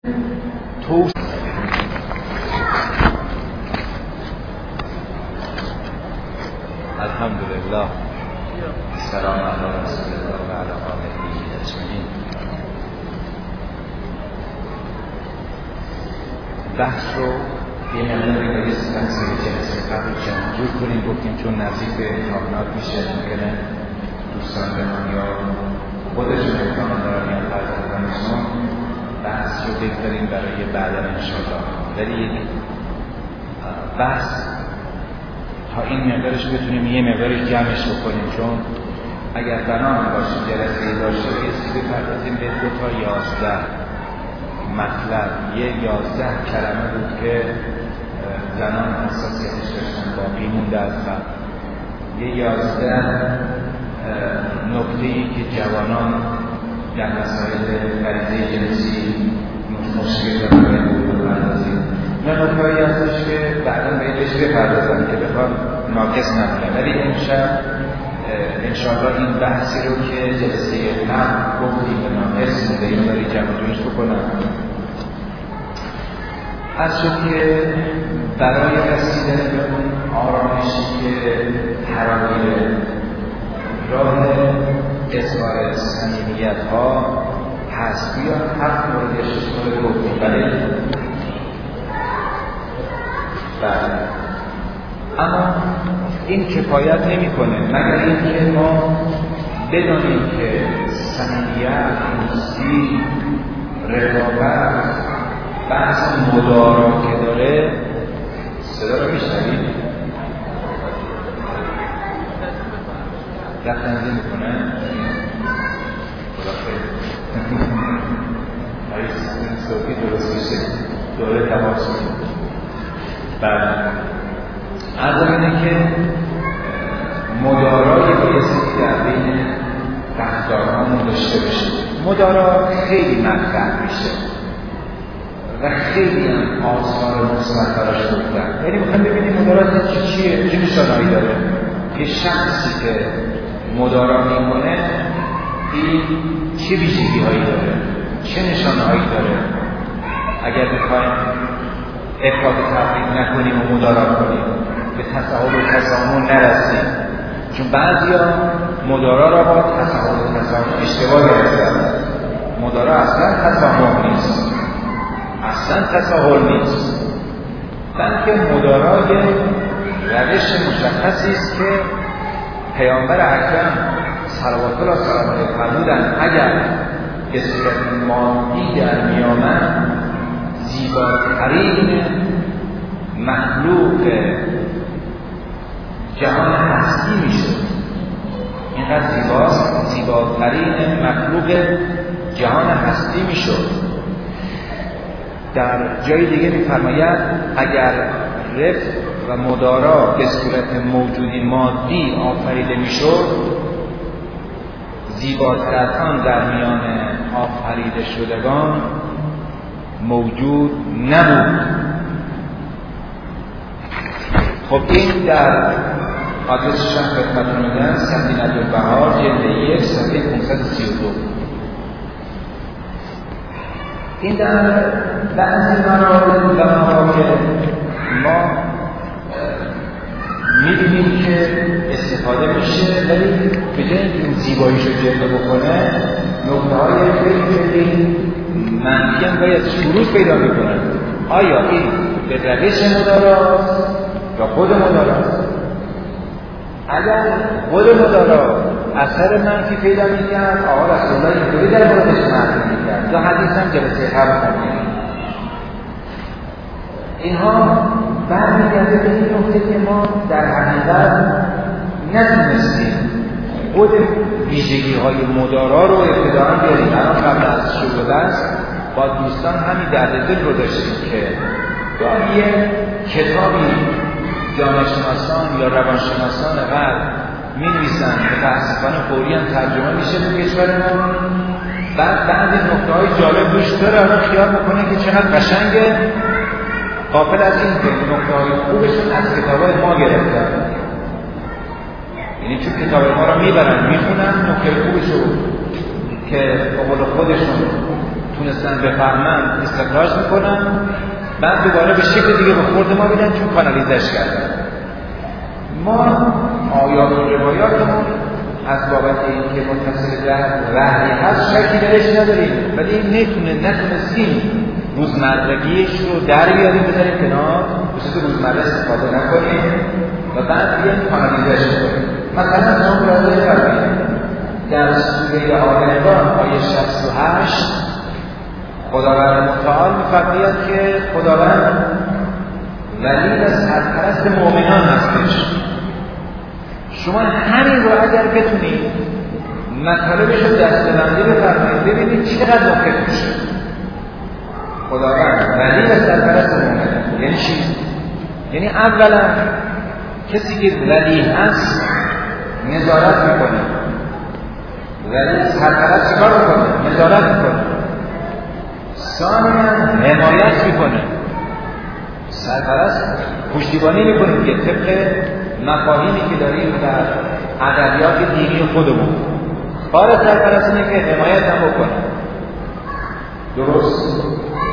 الحمدلله سلام علی رسول الله و علی آله اجمعین. بحث رو یه مقداری با یه سلسله جلسه قبل جمع کنیم. گفتیم چون نزدیک به امتحانات میشه، ممکنه دوستان بهمان یا خودشون امتحان دارن یا فرزندانشون بحث رو بگذاریم برای بعدا انشاءالله. ولی یک بحث تا این مقدارش بتونیم یه مقدارش جمعش بکنیم، چون اگر بنام باشه جلسه داشته بایستی بپردازیم به 2 تا 11 مطلب. یه 11 کلمه بود که زنان حساسیتش داشتن باقی مونده از قبل. یه 11 نکته‌ای که جوانان در مسائل غریزه جنسی مشکل دارن بپردازیم. نه نکته‌ای هستش که بعدا بهش بپردازم که بخوام ناقص نمونه. ولی امشب انشاءالله این بحثی رو که جلسه قبل گفتیم به ناقص مونده اینو داری جمع جویش بکنم. از شد که برای رسیدن به اون آرامشی که حرامیه راه اظهار صمیمیت ها هست. بیا هفت موردش رو گفتیم. بله اما این کفایت نمی‌کنه مگر اینکه ما بدانیم که صمیمیت، دوستی، رقابت، بحث مدارا که داره. صدا رو میشنوید؟ رفتن زی میکنه؟ خدا خیلی برای سیستم صوفی درست میشه دوره تماس میکنه. بله عرض اینه که مدارای بایستی در بین رفتارهامون داشته بشه. مدارا خیلی مطرح میشه و خیلی هم آثار مثبت براش گفتن. یعنی میخوایم ببینیم مدارا چیه، چه نشانه‌ای داره. یه شخصی که مدارا میکنه این چه ویژگی‌هایی داره، چه نشانه‌هایی داره. اگر بخوایم افراط تفریط نکنیم و مدارا کنیم به تصاحب و تضامن نرسیم، چون بعضیا مدارا را با تصاحب و تضامن اشتباه گرفتن. مدارا اصلا تضامن نیست، اصلا تساهل نیست، بلکه مدارا یک روش مشخصی است که پیامبر اکرم صلوات الله سلام علیه فرمودند اگر به صورت مادی در میامد زیباترین مخلوق جهان هستی میشد. اینقدر زیباست، زیباترین مخلوق جهان هستی میشد. در جای دیگه میفرماید اگر رفق و مدارا به صورت موجودی مادی آفریده میشد زیباتر از آن در میان آفریده شدگان موجود نبود. خب این در آدرسش هم خدمتتون میدم، سفینة البحار جلد 1 صفحه 532. این در بعضی موارد که ما می‌بینیم که استفاده میشه، ولی به جای اینکه این زیباییشو جلوه بکنه نکته‌های خیلی منفی هم باید شروع پیدا میکنه. آیا این به روش مداراست یا خود مداراست؟ اگر خود مدارا اثر منفی پیدا می‌کرد آقا رسول الله اینطوری در موردش معرفی می‌کرد یا حدیث هم جلسه قبل خوندیم. اینها برمیگرده به این نکته که ما در حقیقت نتونستیم خود ویژگی‌های مدارا رو ابتداءً بیاریم. الان قبل از شروع درس با دوستان همین درد دل رو داشتیم که گاهی یه کتابی جامعه‌شناسان یا روانشناسان غرب می‌نویسن متأسفانه فوری هم ترجمه میشه تو کشور ما. بعد بعضی نکته‌های جالب روش داره، آدم خیال میکنه که چقدر قشنگه، غافل از این که نکته‌های خوبشون از کتاب‌های ما گرفتن. یعنی چون کتاب ما رو میبرن میخونن، نکته خوبشو که به قول خودشون تونستن بفهمن استخراج میکنن، بعد دوباره به شکل دیگه به خورد ما میدن چون کانالیزش کردن. ما آیات و روایاتمون از بابت اینکه متصل به وحی هست شکی درش نداریم، ولی این نتونستیم روزمرگیش رو در بیاریم بذاریم کنار، به صورت روزمره استفاده نکنیم و بعد بیایم کانالیزش کنیم. مثلا شما ملاحظه فرمایید در سوره آل عمران آیه 68 خداوند متعال می‌فرماید که خداوند ولی و سرپرست مؤمنان هستش. شما همین رو اگر بتونید مطالبش رو دسته‌بندی بفرمایید ببینید چقدر مفید میشه. خداوند ولی و سرپرست مؤمنان یعنی چی؟ یعنی اولا کسی که ولی هست نظارت میکنه، ولی سرپرست کار میکنه، نظارت میکنه. ثانیاً حمایت میکنه، سرپرست پشتیبانی میکنه که طبق مفاهیمی که داریم در ادبیات دینی خودمون. کار سرپرست اینه که حمایت هم بکنه. درست؟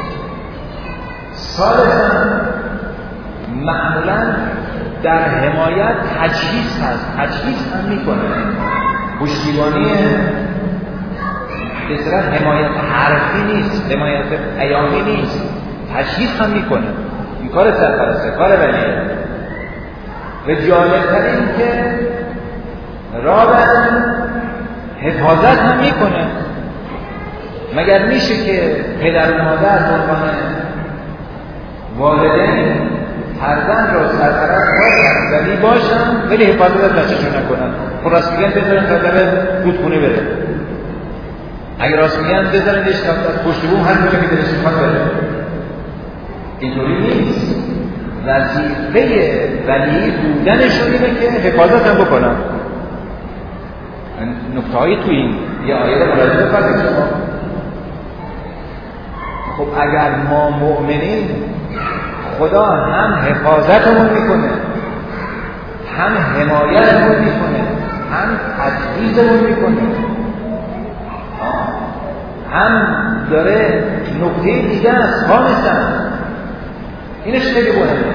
ثالثاً معمولاً در حمایت تجهیز هست، تجهیز هم میکنه. پشتیبانی به صورت حمایت حرفی نیست، حمایت پیامی نیست، تجهیز هم میکنه. این کار سرپرسته، کار ولیه. و جالب‌تر این که رابعاً حفاظت هم میکنه. مگر میشه که پدر و مادر به عنوان والدین فرزند رو سرپرست باشن ولی باشن ولی حفاظت از بچه‌شون نکنن؟ خب راست میگن بذارن تا در رودخونه بره، اگر راست میگن بذارنش تا از پشت بوم هر کجا که دلش میخواد بره. اینطوری نیست. وظیفه ولی بودنشون اینه که حفاظت هم بکنن. نکته‌هایی تو این یه آیه رو ملاحظه بکنید شما. خب اگر ما مؤمنین خدا هم حفاظتمون میکنه، هم حمایتمون میکنه، هم تجهیزمون میکنه، هم داره نکته دیگه است خالصا. اینش خیلی مهمه.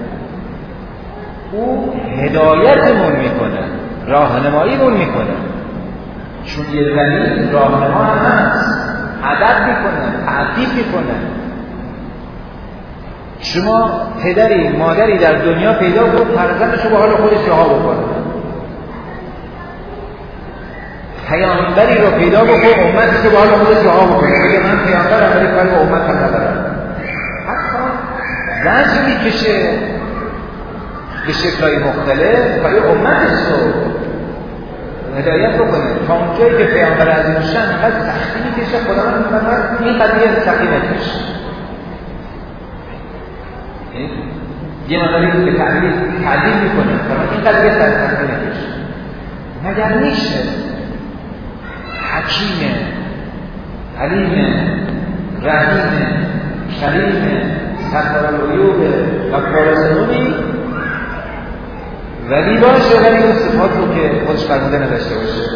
او هدایتمون میکنه، راهنماییمون میکنه. چون یه ولی راهنما هم هست، ادب میکنه، تعدیب میکنه. شما پدری مادری در دنیا پیدا کنید فرزندش رو به حال خودش رها بکنه، پیامبری رو پیدا بکن امتش رو به حال خودش رها بکنه، بگه من پیامبرم ولی کاری به امتم ندارم. حتی وجه میکشه به شکل‌های مختلف برای امتش رو هدایت بکنه. تا اونجایی که پیامبر عزیز شن اینقدر سختی میکشه خداوند میفرماید این قضیه سختی نکش. یه مقداری که تعدیل میکنه این قضیه سختی نکش. مگر میشه حکیم علیم رحیم کریم سترالعیوب و پارسنونی ولی باشه ولی اون صفات رو که خودش فرموده نداشته باشه؟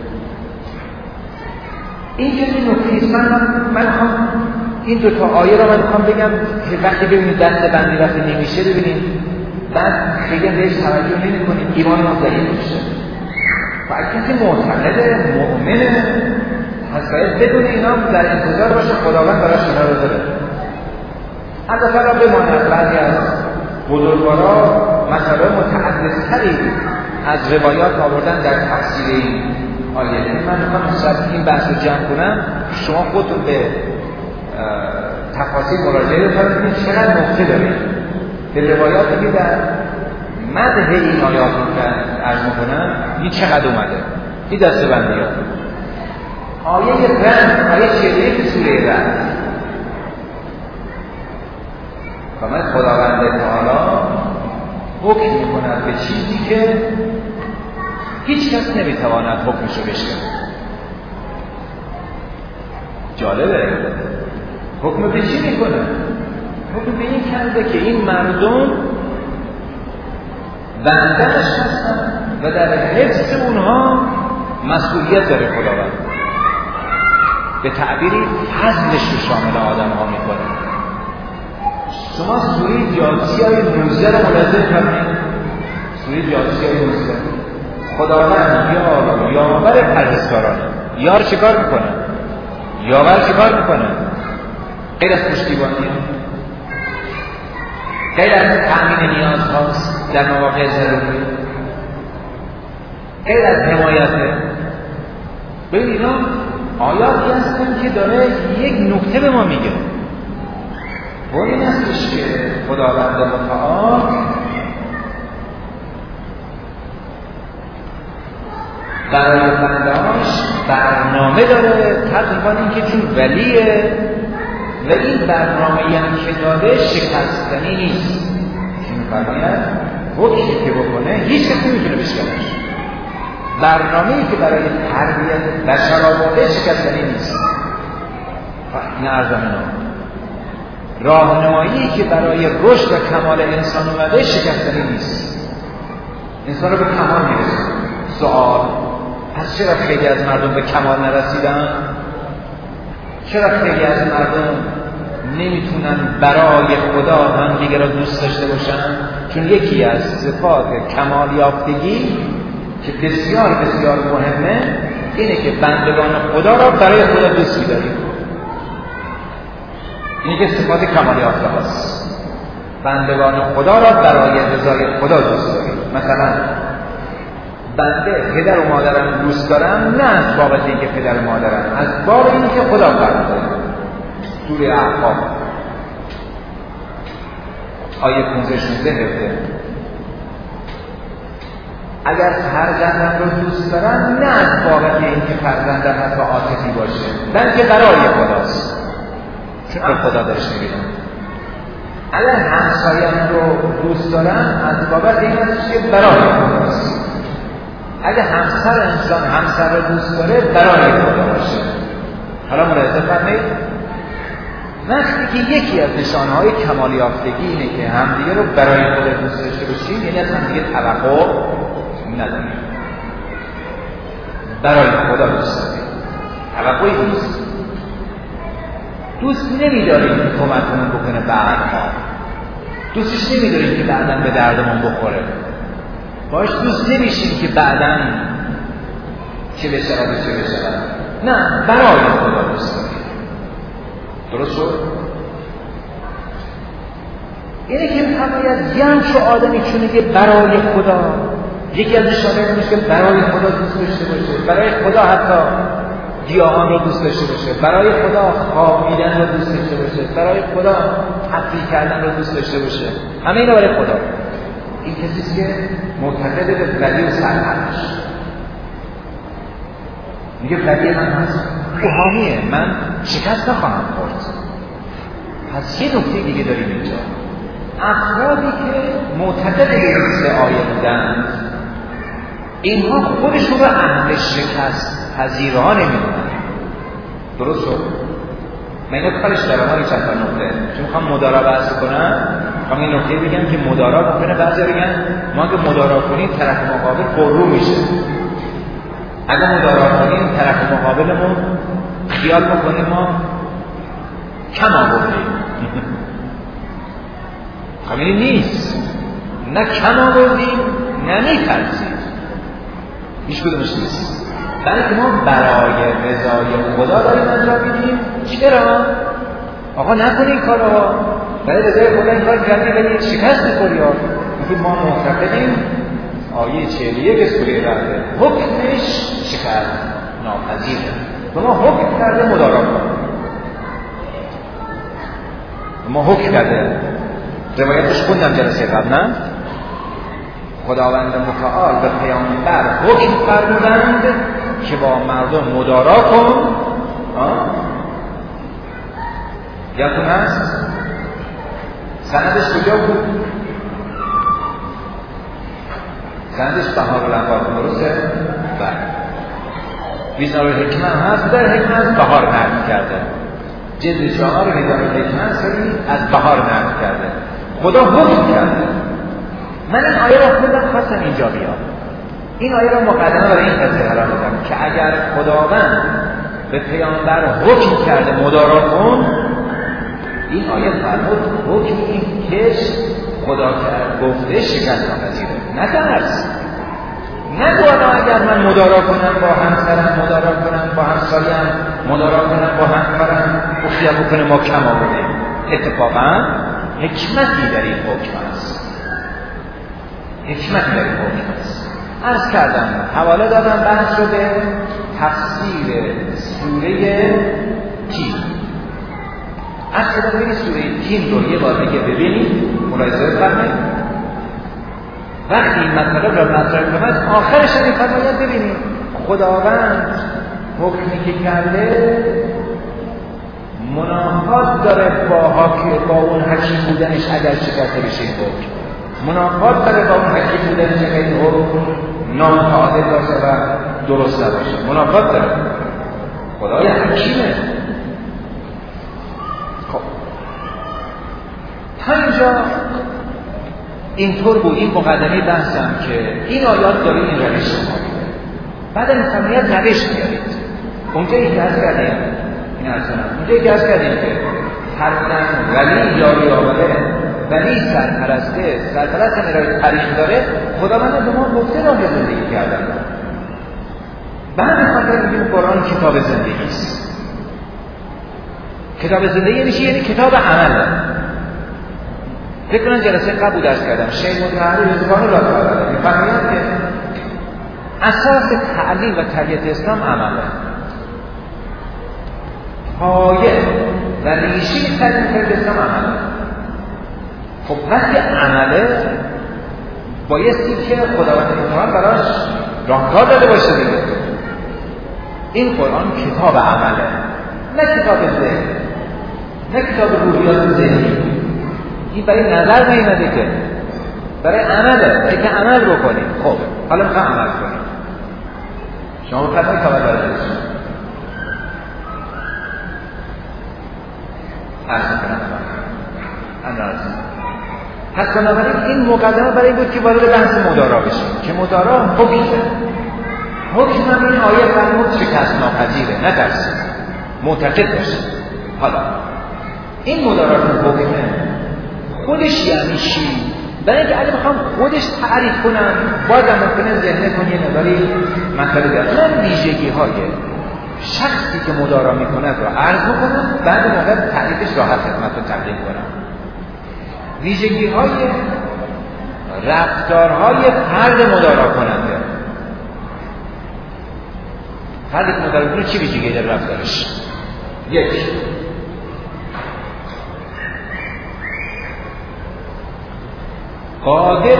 این که این نکتیست. من خواهم این دوتا آیه رو من خواهم بگم که وقتی ببینید دست بندی وقتی نمیشه ببینید بعد خیلی بهش توجه نمی کنید ایمان ما ضعیف میشه. و اگه کسی معتقد مؤمنه پس باید بدون اینا در انتظار باشه خداوند براش اینا رو داره. البته را بماند بعضی از بزرگوارا مسائل متعددتری از روایات آوردن در تفسیر این آیه. من میخوام این بحث رو جمع کنم، شما خودتون به تفاصیل مراجعه بکنید چقدر نقطه دارید به روایاتی که در مدح این آیات رو عرض میکنم این چقدر اومده. این دسته‌بندی ها آیه رحم، آیه 41 سوره رحم فرماید خداوند تعالی حکم میکند به چیزی که هیچ کس نمیتواند حکمشو بشکنه. جالبه. حکم به چی میکنه؟ حکم به این کرده که این مردم بنده‌اش هستن و در حفظ اونها مسئولیت داره خداوند. به تعبیری فضلش رو شامل آدم ها میکنه. شما سوره جاسیه موزه رو ملاحظه کنید. سوره جاسیه موزه خداوند یاور پرهیزکارانه. یار چیکار میکنه؟ یاور چیکار میکنه؟ غیر از پشتیبانی، غیر از تأمین نیازهاست در مواقع ضروری، غیر از حمایته. ببین اینا آیاتی هستن که داره یک نکته به ما میگه. و این هستش که خداوند متعال برای بندهاش برنامه داره، تقریبا این که چون ولیه و این برنامه‌ای هم که داده شکستنی نیست. چون می‌فرماید حکمی که بکنه هیچ کسی نمیتونه بشکنش. برنامه‌ای که برای تربیت بشر آورده شکستنی نیست. این ارزمنا راهنمایی که برای رشد و کمال انسان اومده شکستنی نیست. انسان رو به کمال میرسونه. سوال پس چرا خیلی از مردم به کمال نرسیدن؟ چرا خیلی از مردم نمیتونن برای خدا هم دیگه را دوست داشته باشن؟ چون یکی از صفات کمال یافتگی که بسیار بسیار مهمه اینه که بندگان خدا را برای خدا دوست می‌داریم. اینه که صفات کمال یافته هاست. بندگان خدا را برای رضای خدا دوست داریم. مثلا بنده پدر و مادرم دوست دارم، نه از بابت اینکه پدر و مادرم، از باب اینکه خدا فرموده. سوره احقاف آیه 15-16 اگر فرزندم رو دوست دارم، نه از بابت اینکه فرزندم حتی عاطفی باشه، بلکه برای خداست، چون خدا درش میبینم. اگر همسایم رو دوست دارم، از بابت این هستش که برای خداست. اگر همسر انسان همسر رو دوست داره، برای خدا باشه. حالا ملاحظه فرمایید، وقتی که یکی از نشانه‌های کمال یافتگی اینه که همدیگه رو برای خدا دوست داشته باشیم، یعنی از همدیگه توقع نداریم. برای خدا دوست داریم، توقعی نیست. دوست نمی‌داریم که کمکمون بکنه بعدها. دوستش نمی‌داریم که بعداً به دردمون بخوره. باش دوست نمیشیم که بعداً چه بشود و چه بشود. نه، برای خدا دوست داریم. درست شد؟ اینه که می‌فرماید یه همچون آدمی چونه که برای خدا، یکی از نشانه‌ها اینه که برای خدا دوست داشته باشه، برای خدا حتی گیاهان رو دوست داشته باشه، برای خدا خوابیدن رو دوست داشته باشه، برای خدا تفریح کردن رو دوست داشته باشه. همه اینا برای خدا. این کسیست که معتقد به ولی و سرحدش. میگه ولی من هست، او حامیه، من شکست نخواهم خورد. پس یه نکته دیگه داریم اینجا. افرادی که معتقد به این سه آیه بودن، اینها خودشون رو اهل شکست پذیرها نمیدونن. درست شد؟ من اینو کارش دارم ها این چند تا نکته، چون میخوام مدارا بحث کنم. میخوام این نکته بگم که مدارا بکنه، بعضی بگن ما اگه مدارا کنیم طرف مقابل پررو میشه. اگه مدارا کنیم طرف مقابلمون خیال بکنیم ما کم آوردیم. خب این نیست، نه کم آوردیم نه می‌ترسیم، هیچ کدومش نیست، بلکه ما برای رضای خدا داریم انجام میدیم. چرا؟ آقا نکنی این کارو، برای رضای خدا این کار کردی ولی شکست می‌خوری. میگه ما معتقدیم آیه 41 سوره رعد حکمش شکست ناپذیره و ما حکم کرده مدارا کنیم. ما حکم کرده، روایتش خوندم جلسه قبل، نه؟ خداوند متعال به پیامبر حکم فرمودند که با مردم مدارا کن. یادتون هست؟ سندش کجا بود؟ سندش بهارالانوار، درسته؟ بله. ویزار الحکمه هست، در حکمه از بهار نقل کرده. جلد 4 ویزار الحکمه سری از بهار نقل کرده. خدا حکم کرده. من این آیه را خودم خواستم اینجا بیام. این آیه را مقدمه برای این قضیه قرار دادم که اگر خداوند به پیامبر حکم کرده مدارا کن، این آیه فرمود حکم این که خدا گفته شکست ناپذیره. نترس، نگو اگر من مدارا کنم با همسرم، مدارا کنم با همسایم، مدارا کنم با همکارم، خیال بکنه ما کم آوردیم. اتفاقا حکمتی در این حکم است، حکمتی در این حکم است. عرض کردم، حواله دادم بحث رو به تفسیر سوره تین. عرض کردم ببینید سوره تین رو یه بار دیگه ببینید، ملاحظه بفرمایید. وقتی این مطلب را مطرح کنید آخرش هم می‌فرماید ببینید خداوند حکمی که کرده منافات داره با اون حکیم بودنش اگر شکسته بشه این حکم، منافات داره با اون حکیم بودنش اگر این حکم نامتعادل باشه و درست نباشه، منافات داره. خدای حکیمه. خب همینجا اینطور بود این مقدمه بحثم که این آیات داره این روش رو میده. بعد می‌فرماید روش بیارید. اونجایی که عرض کردیم این اونجایی که عرض کردیم که فرمودن ولی یاری آوره، ولی سرپرسته، سرپرست هم ارائه تاریخ داره، خداوند به ما گفته راه زندگی کردن. بعد می‌فرماید میگیم قرآن کتاب زندگی است. کتاب زندگی یعنی کتاب عمله. فکر کنم جلسه قبل درس کردم شیخ مطهری رضوان الله تعالی می‌فرماید که اساس تعلیم و تربیت اسلام عمله. پایه و ریشه تعلیم تربیت اسلام عمله. خب وقتی عمله بایستی که خداوند متعال براش راهکار داده باشه دیگه. این قرآن کتاب عمله، نه کتاب ذهن، نه کتاب روحیات ذهنی. این برای نظر نیامده که برای عمله، برای که عمل بکنیم. خب حالا میخوام عمل کنیم. شما بفرمایید خبر دارید. عرض کنم پس بنابراین این مقدمه برای بود که وارد بحث مدارا بشیم که مدارا حکمه. حکم هم این آیه فرمود شکست ناپذیره، نترسید، معتقد باشید. حالا این مدارا رو حکمه خودش یعنی چی؟ برای اینکه اگه بخوام خودش تعریف کنم بازم ممکنه ذهن کنی یه مقداری مسئله بیاد. من ویژگی‌های شخصی که مدارا میکنه رو عرض میکنم، بعد موقع تعریفش راحت خدمتتون تقدیم کنم. ویژگی‌های رفتارهای فرد مدارا کننده. فردی که مدارا کنه چی ویژگی داره رفتارش؟ یک، قادر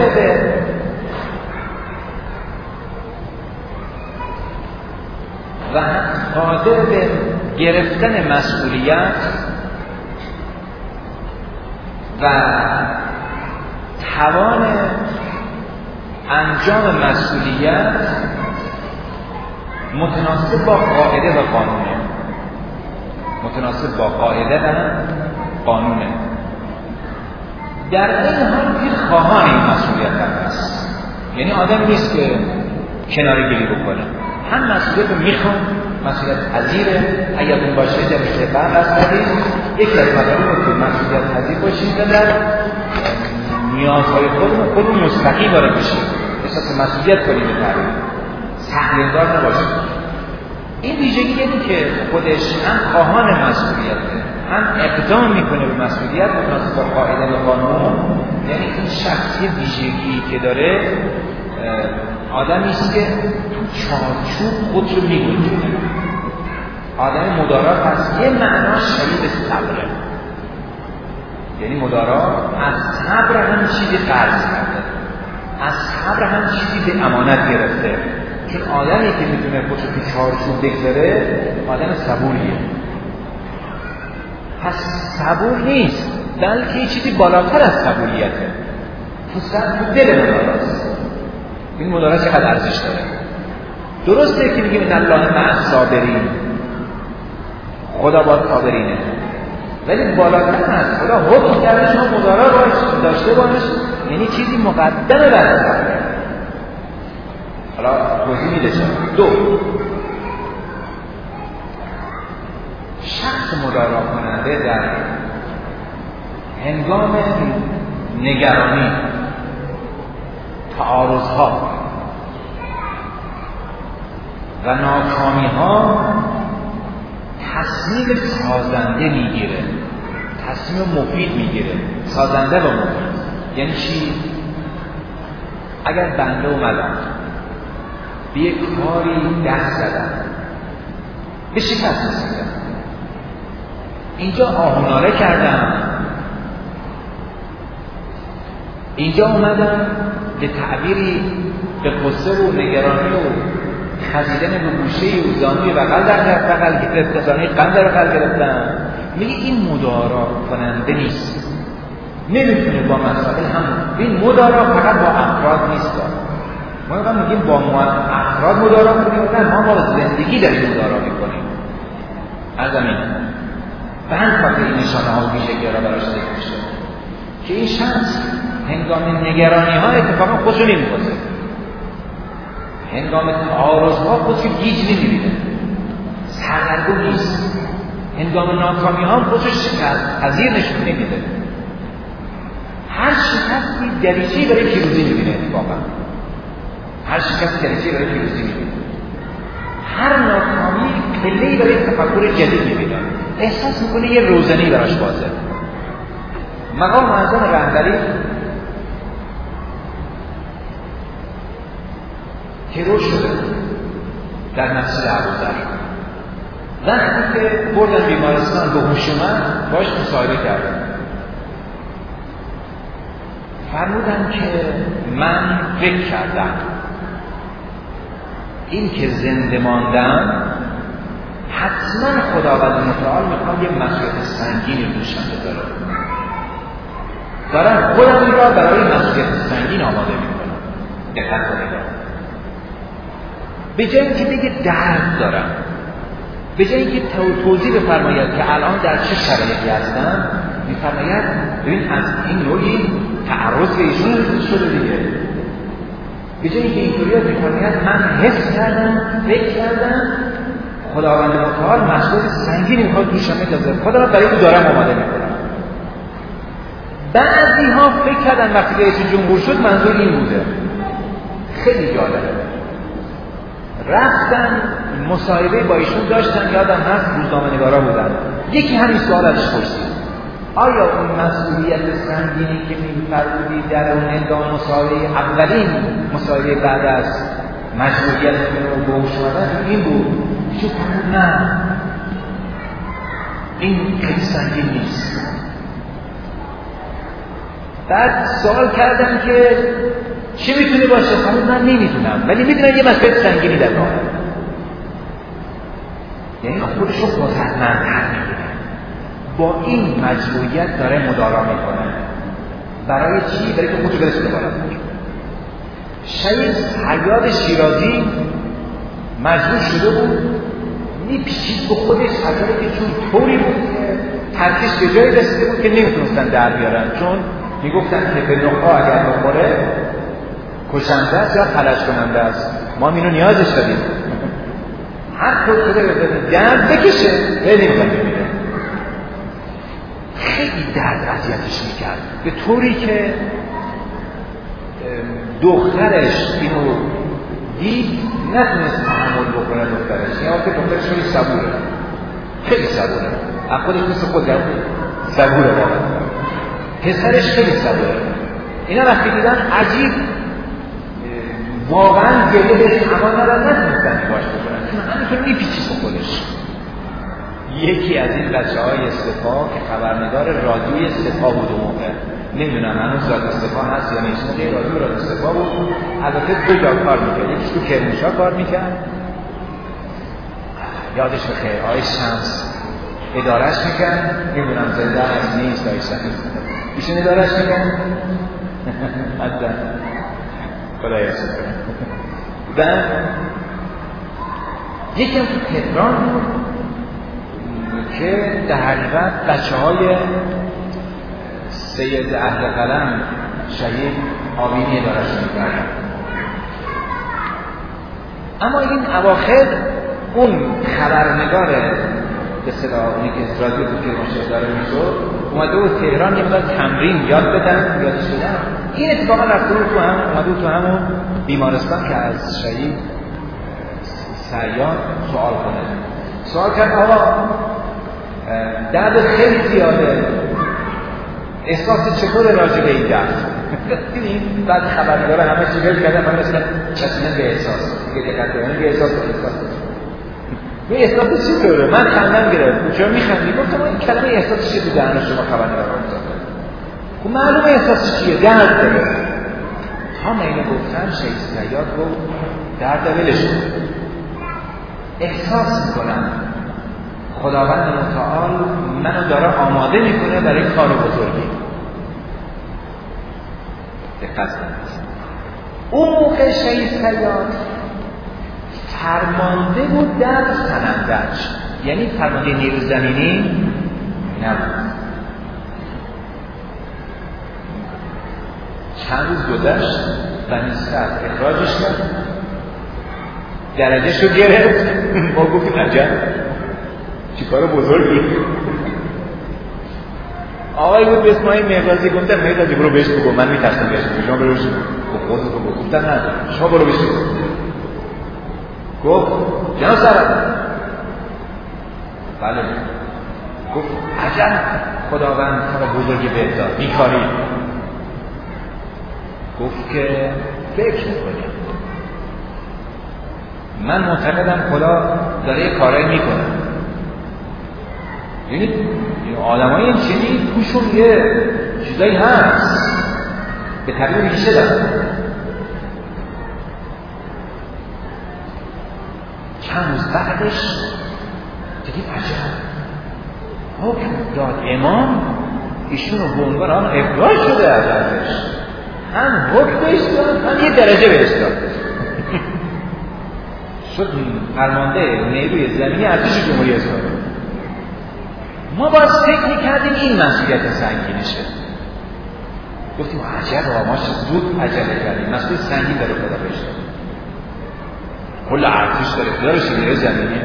به گرفتن مسئولیت و توان انجام مسئولیت متناسب با قاعده و قانونه. متناسب با قاعده و قانونه. در این حال که خواهان این مسئولیت هست، یعنی آدم نیست که کناره‌گیری بکنه، هم مسئولیت رو میخوام، مسئولیت پذیره. اگر اون باشه جمعیت برق از حدیث یکی از مطالبه که مسئولیت پذیر باشیم و در نیازهای خودمون مستقیم وارد بشیم، احساس مسئولیت کنیم، به تعبیر تحلیل‌دار نباشیم. این ویژگی یعنی که خودش هم خواهان مسئولیته، هم اقدام میکنه به مسئولیت متناسب با قاعده و قانون. یعنی این شخصی ویژگی که داره آدمی است که تو چارچوب خود رو میگنجونه. آدم مدارا پس یه معناش شبیه صبره، یعنی مدارا از صبر هم چیزی قرض کرده، از صبر هم چیزی به امانت گرفته. چون آدمی که میتونه خودشو تو چارچوب بگذاره آدم صبوریه. پس صبور نیست، بلکه یه چیزی بالاتر از صبوریته. تو دل مداراست. این مدارا چقدر ارزش داره. درسته که میگیم ان الله مع الصابرین، خدا با صابرینه، ولی بالاتر از خدا حکم کرده شما مدارا رو داشته باش، یعنی چیزی مقدمه بر صبر. حالا توضیح میده. دو، شخص مدارا کننده در هنگام نگرانی، تعارض‌ها و ناکامی‌ها تصمیم سازنده میگیره، تصمیم مفید میگیره. سازنده و مفید یعنی چی؟ اگر بنده اومدم به یک کاری دست زدم، به شکست رسیدم، اینجا آهناره کردم، اینجا اومدم به تعبیری به قصه و نگرانی و خزیدن به گوشه و زانوی بغل در بغل گرفتم، زانوی قلب در بغل گرفتم. میگه این مدارا کننده نیست، نمیتونه با مسائل همون. این مدارا فقط با افراد نیست. ما میگیم با افراد مدارا کنیم، نه، ما با زندگی داریم مدارا میکنیم. از همین به همین خاطر این نشانه ها و ویژگی را براش ذکر میشه که این شخص هنگام نگرانی ها اتفاقا خودشو نمی‌پذیره، هنگام تعارض ها خودشو گیج نمی‌بینه، سردرگم نیست، هنگام ناکامی ها خودشو شکست پذیر نشون نمیده. هر شکستی دریچه‌ای برای پیروزی می‌بینه. اتفاقا هر شکستی دریچه‌ای برای پیروزی می‌بینه، هر ناکامی پله‌ای برای تفکر جدید می‌بینه، احساس می‌کنه یه روزنه‌ای براش بازه. مقام اعظم رهبری ترور شده در مسجد ابوذر. وقتی که بردن بیمارستان به هوش اومد، باهاش مصاحبه کردن، فرمودن که من فکر کردم این که زنده ماندم حتما خداوند متعال میخواد یه مسئولیت سنگینی دوشم بذاره، دارم خودم را برای مسئولیت سنگین آماده میکنم. دقت کنید، به جای اینکه بگه درد دارم، به جای اینکه توضیح بفرماید که الان در چه شرایطی هستم، میفرماید ببین از این نوعی تعرض به ایشون شده دیگه. به جای اینکه اینطوری میفرماید من حس کردم، فکر کردم خداوند متعال مسئولیت سنگینی میخواد دوشم بذاره، خدا را برای او دارم آماده میکنم. بعضی ها فکر کردن وقتی رئیس جمهور شد منظور این بوده. خیلی جالبه. رفتن مصاحبه با ایشون داشتن، یادم هست روزنامه‌نگارا بودن، یکی همین سوال ازش پرسید آیا اون مسئولیت سنگینی که می‌فرمودی در اون هنگام مصاحبه، اولین مصاحبه بعد از مجبوریت رو به هوش اومدن این بود؟ ایشون فرمود نه، این خیلی سنگین نیست. بعد سوال کردم که چی میتونه باشه؟ فرمود من نمیدونم، ولی میدونم یه مسئله سنگینی در راهه. یعنی خودشو قدرتمندتر می‌بینه، با این مجبوریت داره مدارا میکنه. برای چی؟ برای که خودشو برسونه بالا. شهید حیات شیرازی مجبور شده بود میپیچید به خودش، حیاتی که چون طوری بود که ترکش به جایی رسیده بود که نمیتونستن در بیارن، چون میگفتن که به نخا اگر بخوره کشنده است یا فلج کننده است، ما اینو نیازش داریم. هر طور شده بزنه درد بکشه نمیخواد بمیره. خیلی درد اذیتش میکرد به طوری که دخترش اینو دید نتونست تحمل بکنه. دخترش یا که دخترش خیلی صبوره، خیلی صبوره، از خودش مثل خود صبوره، پسرش خیلی صبوره. اینا وقتی دیدن عجیب واقعا گریه بهش امان ندارن، نتونستن نگاش بکنن، چون همینطور میپیچید به خودش. یکی از این بچه‌های سپاه که خبرنگار رادیوی سپاه بود اون موقع، نمیدونم هنوز رادیو سپاه هست یا نیست، موقع رادیو سپاه بود. البته دو جا کار میکرد، یکیش تو کرمانشاه کار میکرد، یادش بخیر، آقای شمس ادارهش میکرد، نمیدونم زنده هست نیست، آقای شمس ایشون ادارهش میکرد حتی خدای حسن کنه. و یکی هم تو تهران بود که در حقیقت بچه‌های سید اهل قلم شهید آبینی ادارهش میکرد. اما این اواخر اون خبرنگار به اصطلاح اونی که رادیو بود که مشاهده داره میشد اومده بود تهران یه مقدار تمرین یاد بدن یادش بدن. این اتفاقا رفته بود تو هم اومده تو همون بیمارستان که از شهید سیاد سوال کرد آقا درد خیلی زیاده، احساس چطور راجع به این درد؟ دیدین بعد خبرنگارا همه چی ول کردن من مثلا چشمن به احساس دیگه دقت کنید به احساس به احساس چطوره؟ من خندم گرفت. چرا میخندی؟ گفتم این کلمه احساس چیه تو دهن شما خبرنگارا افتاده؟ خب معلومه احساس چیه؟ درد داره. تا من اینو گفتم شهید سیاد گفت درد ولش کن. احساس میکنم خداوند متعال منو داره آماده میکنه برای کار بزرگی. دقت کنید. اون موقع شهید سیاد فرمانده بود در سنندج، یعنی فرمانده نیروی زمینی نبود. چند روز گذشت بنی اسرائیل اخراجش کرد، درجه‌شو گرفت. ما گفتیم عجب چی کار بزرگی. آقای بود به اسم مهرازی گفتم مهرازی برو بهش بگو من میترسم بهش بگو شما برو بهش بگو خودتو بگو. گفتم نه شما برو بهش بگو. گفت جناب سرم بله. گفت عجب خداوند کار بزرگی بهت داد بیکاری. گفت که فکر میکنم من معتقدم خدا داره یه کارایی میکنه. یعنی آدمایی این چنین توشون یه چیزایی هست به طبیعی ریشه داره. چند روز بعدش دیدید عجب حکم داد امام ایشون رو به عنوان آن ابراز شده ازش، هم حکم بهش داد هم یه درجه بهش داد. شد فرمانده نیروی زمینی ارتش جمهوری اسلامی. ما باز فکر میکردیم این مسئولیت سنگینشه. گفتیم عجب ما زود عجله کردیم، مسئولیت سنگین داره خدا بهش داد. کل ارتش داره دارش نیروی زمینی.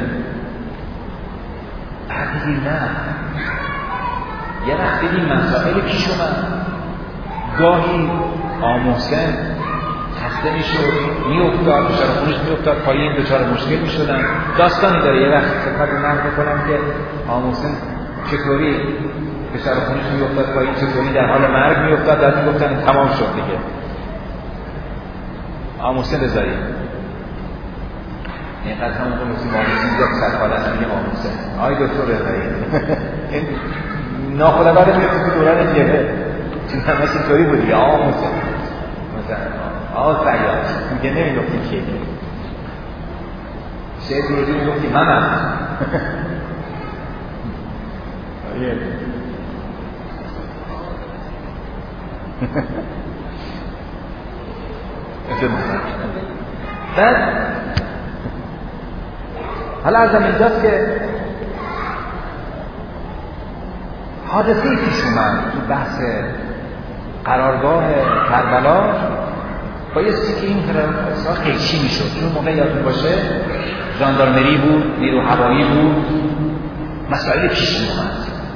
بعد دیدیم نه یه وقت دیدیم مسائل پیش اومد. گاهی آموزن خسته میشد میافتاد دچار خونش میافتاد پایین دچار مشکل میشدن. داستانی داره. یه وقت خدمت نقل میکنم که آموزن چطوری دچار خونش میافتاد پایین، چطوری در حال مرگ میافتاد. بعد میگفتن تمام شد دیگه. آموزن رضایی اینقدر همون رو مثل آموزن زد سرحال از میگه آموزن آی دکتر رضایی ناخودآگاه میفته تو دوران جبهه چون همش اینطوری بود دیگه. آموزن مثلا سیاد میگه نمیگفتیم که شاید روزی میگفتیم من بعد حالا ازم اینجاست که حادثه‌ای پیش اومد تو بحث قرارگاه کربلا بایستی که این قرارگاه قیچی میشد. چون موقع یادتون باشه ژاندارمری بود، نیرو هوایی بود، مسائل پیش می‌آمد.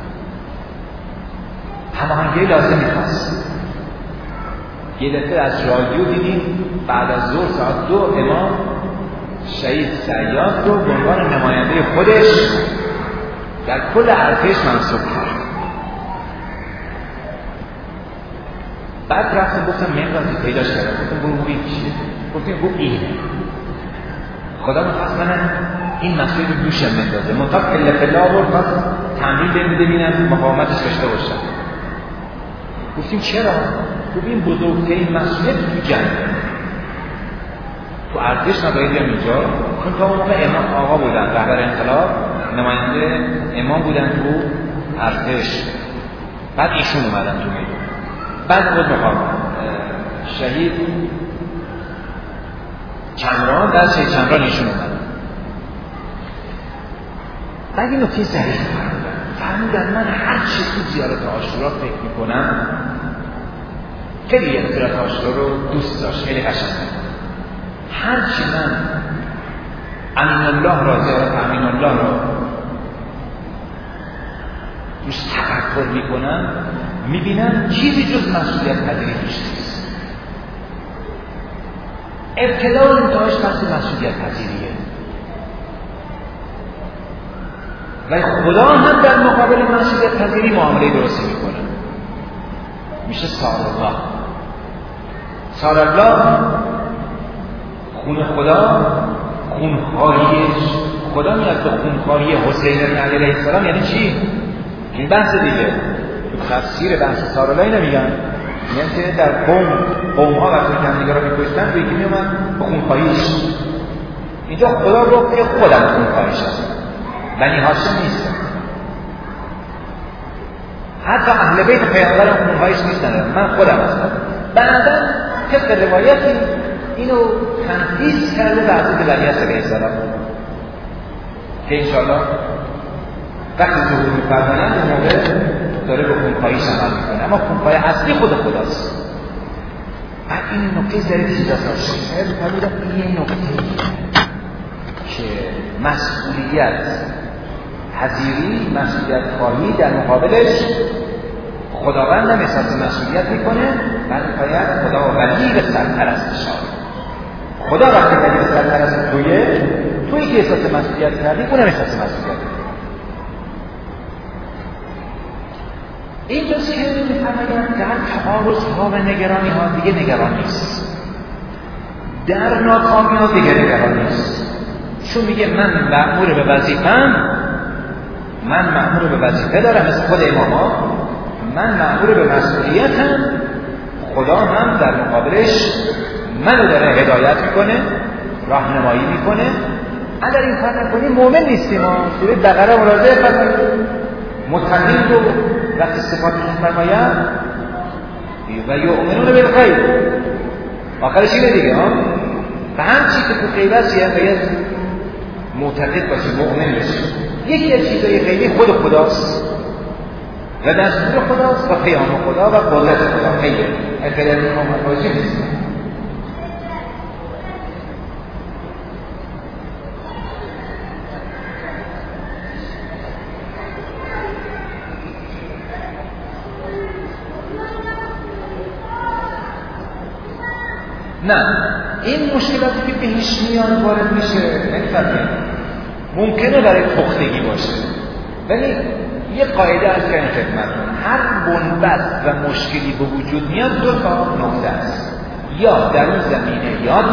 هماهنگی لازم می‌خواست. یه دفعه از رادیو دیدیم بعد از ظهر ساعت 2 امام شهید سیاد رو به عنوان نماینده خودش در کل ارتش منصوب کرد. بعد رفتم گفتم مهرازی پیداش کردم. گفتم برو این چیه؟ گفتم گفت اینه. خدا می‌خواست من این مسئله رو دوشم بندازه. منطقه الفلا بود پس تمرین بده ببینم مقاومتش داشته باشم. گفتیم چرا؟ گفت این بزرگترین مسئولیت تو جنگ. تو ارتش نباید بیام اینجا. چون تا اون موقع امام آقا بودن، رهبر انقلاب، نماینده امام بودن تو ارتش. بعد ایشون اومدن تو میدون. بعد خود مقام شهید چمران در شهید چمران ایشون اومدن. بعد این نکته ظریف فرمودن من هر چی تو زیارت عاشورا فکر میکنم خیلی زیارت عاشورا رو دوست داشت، خیلی قشنگه. هر چی من امین الله را زیارت امین الله را روش تفکر میکنن میبینن چیزی جز مسئولیت پذیری توش نیست. ابتدا انتهاش بحث مسئولیت پذیریه و خدا هم در مقابل مسئولیت پذیری معامله درستی میکنه. میشه سارالله. سارالله خون خدا، خونخواریش خدا میاد به خونخواری حسین بن علی علیه السلام. یعنی چی؟ این بحث دیگه تو تفسیر بحث سارالله اینو میگن، یعنی که در قوم ها وقتی که همدیگه رو میکشتن به یکی میومد به خونخواریش. اینجا خدا گفت که خودم خونخواریش هستم، بنی هاشم نیستم، حتی اهل بیت پیامبرم خونخواریش نیستن، من خودم هستم. بعدا طبق روایتی اینو تنفیذ کرده به حضرت الیاس علیه السلام که انشاءالله وقتی ظهور می‌فرمایند اون موقع داره به خونخواهیش عمل میکنه، اما خونخواهی اصلی خود خداست. بعد این نکته ذره چیزا داشته بفرمودم این نکته که مسئولیت پذیری، مسئولیت خواهی در مقابلش خداوند هم احساس مسئولیت میکنه. بعد باید خدا ولی به سرپرست شد. خدا وقتی ولی به سرپرست تویی که احساس مسئولیت کردی اونم احساس مسئولیت کرد. این جز که میفرماید در تعارض‌ها و نگرانی ها دیگه نگران نیست، در ناکامی ها دیگه نگران نیست، چون میگه من مأمور به وظیفه‌ام، من مأمور به وظیفه دارم مثل خود اماما، من مأمور به مسئولیتم، خدا هم در مقابلش منو داره هدایت میکنه، راهنمایی میکنه. اگر این کار نکنیم مؤمن نیستیم. ما سوره بقره مراجعه فرمایید متقین رو وقتی صفاتشون فرماید و یؤمنون بالغیب، آخرش اینه دیگه ها. و هر چی که تو غیب است باید معتقد باشی، مؤمن باشی. یکی از چیزهای غیبی خود خداست و دستور خداست و پیام خدا و قدرت خدا. خیلی اگر این ما متوجه نیستیم. نه، این مشکلاتی که بهش میان وارد میشه نمی‌فهمید. ممکنه برای پختگی باشه، ولی یه قاعده از که این خدمتون هر بنبست و مشکلی به وجود میاد دو تا نقطه است. یا در اون زمینه یاد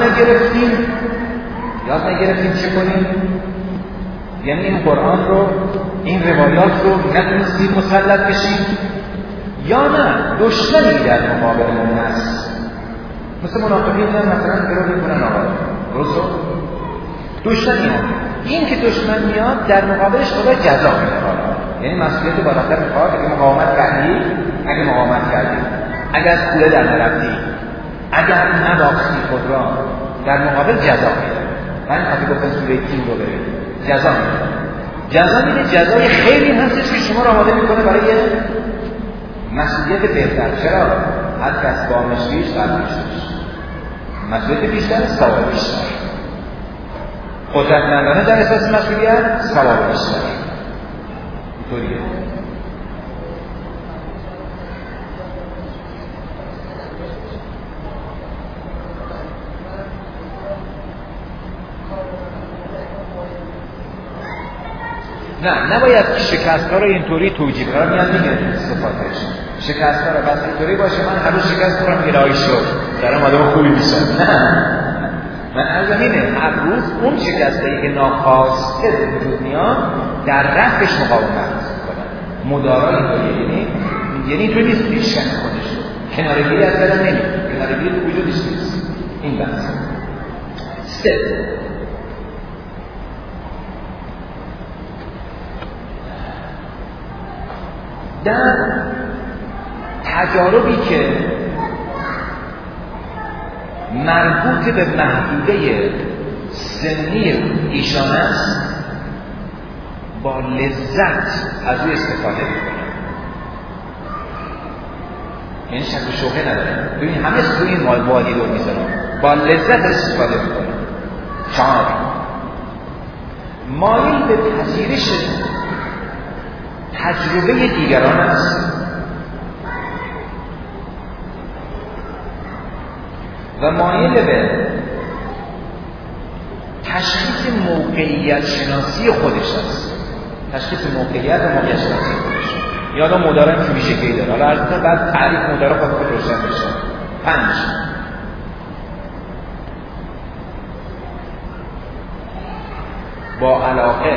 نگرفتیم چه کنیم، یعنی این قرآن رو، این روایات رو نتونستیم مسلط بشیم، یا نه دشمنی در مقابلمون هست. مثل منافقین مثلا گروه میکنن آقا درسته؟ دشمنی هم این که دشمن میاد در مقابلش خدا جزا میده. یعنی مسئولیت بالاتر میخواد. اگه مقاومت کردی، اگر کوله در نرفتی، اگر نباختی خود را، در مقابل جزا میده. من خواهی گفتن سوره تین رو برید جزا میده. جزای خیلی هستش که شما را آماده میکنه برای مسئولیت بهتر. چرا؟ هر کس با مشریش قبلشش مسئولیت بیشتر، ثواب بیشتر. قدرتمندانه در اساس مسئولیت، ثواب بیشتر. اینطوریه. نه، نباید شکست‌ها رو اینطوری توجیه کنم. میاد میگه صفاتش شکست‌ها رو بس اینطوری باشه من هر روز شکست کنم میگه آی شد دارم آدم خوبی میشم. نه، من از همینه هر روز اون شکستایی که ناخواسته وجود میاد در رفعش مقاومت کنم. مدارا اینطوریه، یعنی اینطوری نیست بیشتر خودش کنارگیری از بدن نمید، کنارگیری تو وجودش نیست. این بحث در تجاربی که مربوط به محدوده سنی ایشان است با لذت از او استفاده میکنه. یعنی شک و شبهه نداره. ببین همه توی این وادی دور میزنن با لذت استفاده میکنه. 4 مایل به پذیرش تجربه دیگران است و مایل به تشخیص موقعیت شناسی خودش است. تشخیص موقعیت و موقعیت شناسی خودش. یادا مدارم که ویژگی داره. حالا از بعد تعریف مدارا خود روشن بشه. 5 با علاقه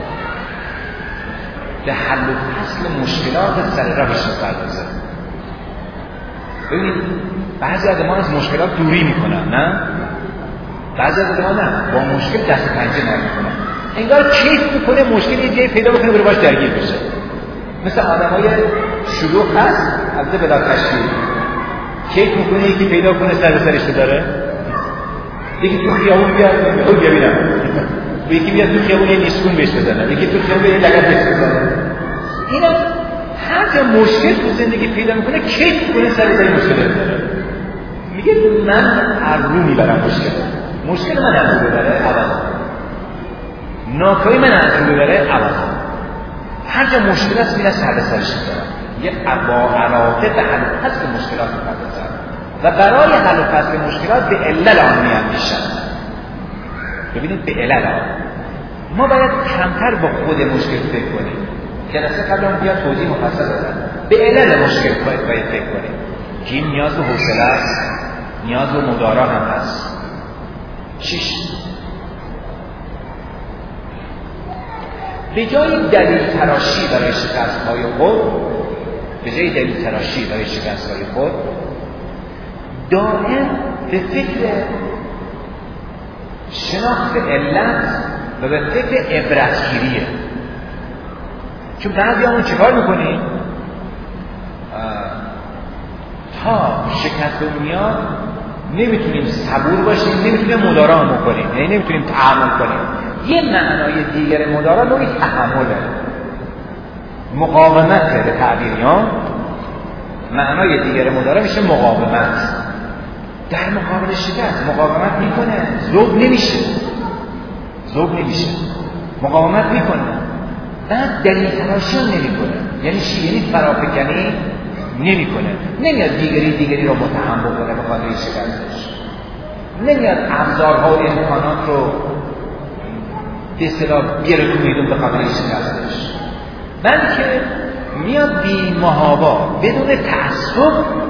به حل و فصل مشکلات سر راهش می‌پردازه. ببینید بعضی آدم‌ها از مشکلات دوری میکنن، نه؟ بعضی از آدم‌ها نه، با مشکل دست پنجه نرم میکنن. انگار کیف میکنه مشکل یه جایی پیدا بکنه بره باش درگیر بشه. مثل آدم‌های شلوغ هست، البته بلا تشکیل. کیف میکنه یکی پیدا کنه سر به سرش داره. یکی تو خیابون بیاد میگه ببینم. یکی بیاد تو خیابون یه نیسکون بهش بزنه. یکی تو خیابون یه لگد بهش بزنه. اینا هر جا مشکل تو زندگی پیدا میکنه کیف میکنه سر به مشکل داره. میگه من هر رو میبرم مشکل من از رو ببره ابدا، ناکاری من از رو ببره ابدا. هر جا مشکل است میره سر به سرش میبرم. یه با علاقه به حل و فصل مشکلات میپردازم و برای حل و فصل مشکلات به علل آن میاندیشم. ببینید به علل آن ما باید کمتر با خود مشکل فکر کنیم. جلسه قبل اون بیاد توضیح مفصل دادن. به علل مشکل باید فکر کنیم که این نیاز به حوصله است، نیاز به مدارا هم هست. 6 به جای دلیل تراشی برای شکست‌های خود، به جای دلیل تراشی برای شکست‌های خود دائم به فکر شناخت علت و به فکر عبرتگیریه. چون بعضی همون چیکار میکنیم؟ تا شکست میاد نمیتونیم صبور باشیم، نمیتونیم مدارا هم کنیم، یعنی نمیتونیم تحمل کنیم. یه معنای دیگر مدارا نوعی تحمله، مقاومت به تعبیریان. معنای دیگر مدارا میشه مقاومت. در مقابل شکست مقاومت میکنه، ذوب نمیشه، مقاومت میکنه، بعد دلیل تراشی نمیکنه. یعنی چی؟ یعنی فرافکنی نمیکنه، نمیاد دیگری رو متهم بکنه به خاطر شکستش، نمیاد ابزارها و امکانات رو به اصطلاح بیاره تو میدون به خاطر شکستش، بلکه میاد بی محابا بدون تعصب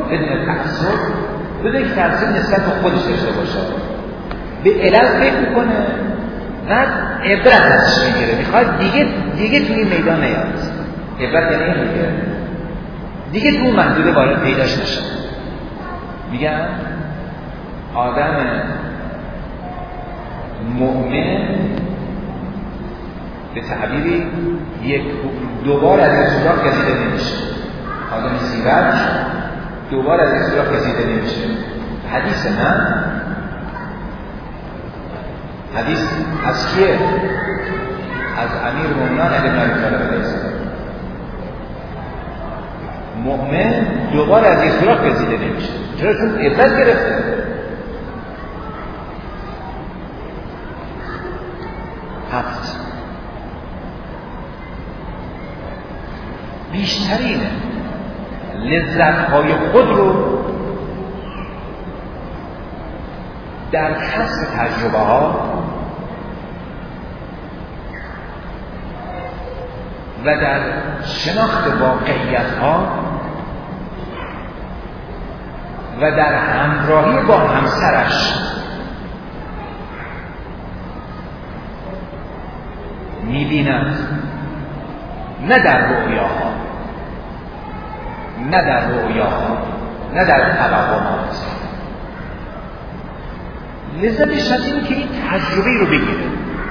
نسبت به خودش داشته باشه، به علل فکر میکنه، بعد عبرت ازش میگیره، میخواد دیگه توی میدان نیاد. عبرت یعنی میگه دیگه تو محدوده وارد پیداش نشه. میگن آدم مؤمن به تعبیری دوبار از این سوراخ گزیده نمیشه. آدم سیرت دوبار از این سوراخ گزیده نمیشه. حدیث من حدیث از کیه؟ از امیر مومنان علی بن ابی طالب علیه السلام. مؤمن دوباره از این سوراخ گزیده نمیشه. چرا؟ چون عبرت گرفته. هفت بیشترین لذت‌های خود رو در کسب تجربه ها و در شناخت واقعیت ها و در همراهی با همسرش می‌بیند، نه در رؤیاها، نه در توهمات. لذتش از این که این تجربه رو بگیره،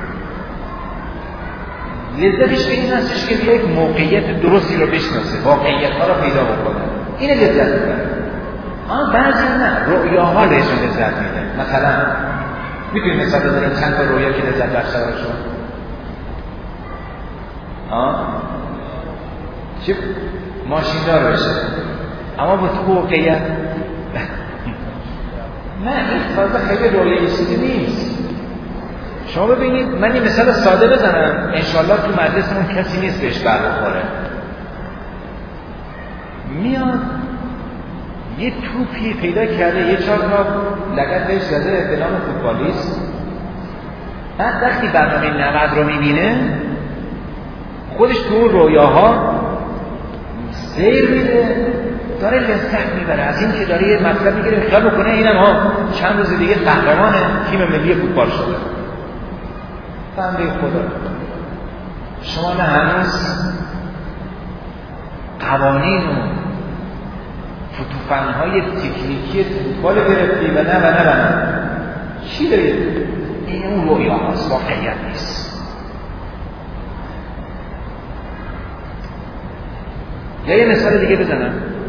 لذتش به این هستش که یک موقعیت درستی رو بشناسه، واقعیت ها رو پیدا بکنه، این لذت میبره. بعضی نه، رؤیاها بهشون لذت میده. مثلا میتونیم مثال بزنیم چند تا رؤیا که لذت بخشه براشون. چه ماشیندار بشه، اما با تو واقعیت نه، این تازه خیلی رویایی چیزی نیست. شما ببینید، من این مثال ساده بزنم، انشالله تو مجلسمون کسی نیست بهش بر بخوره. میاد یه توپی پیدا کرده، یه 4 تا لگد بهش زده به نام فوتبالیست. بعد وقتی برنامه 90 رو میبینه خودش تو رویاها سیر میده، داره لذت میبره از این که داره یه مطلب میگیره، خیال بکنه اینم ها چند روز دیگه قهرمان تیم ملی فوتبال شده. بنده خدا شما نه هنوز قوانین و فتوفن‌های تکنیکی فوتبال گرفتی و نه چی دارید؟ این اون رویا هست، واقعیت نیست. یا یه مثال دیگه بزنم،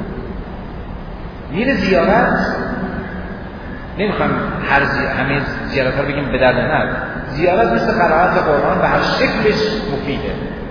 میره زیارت، نمیخوام همه زیارت ها رو بگیم به درد نه، زیارت مثل قرائت قرآن و هر شکلش مفیده.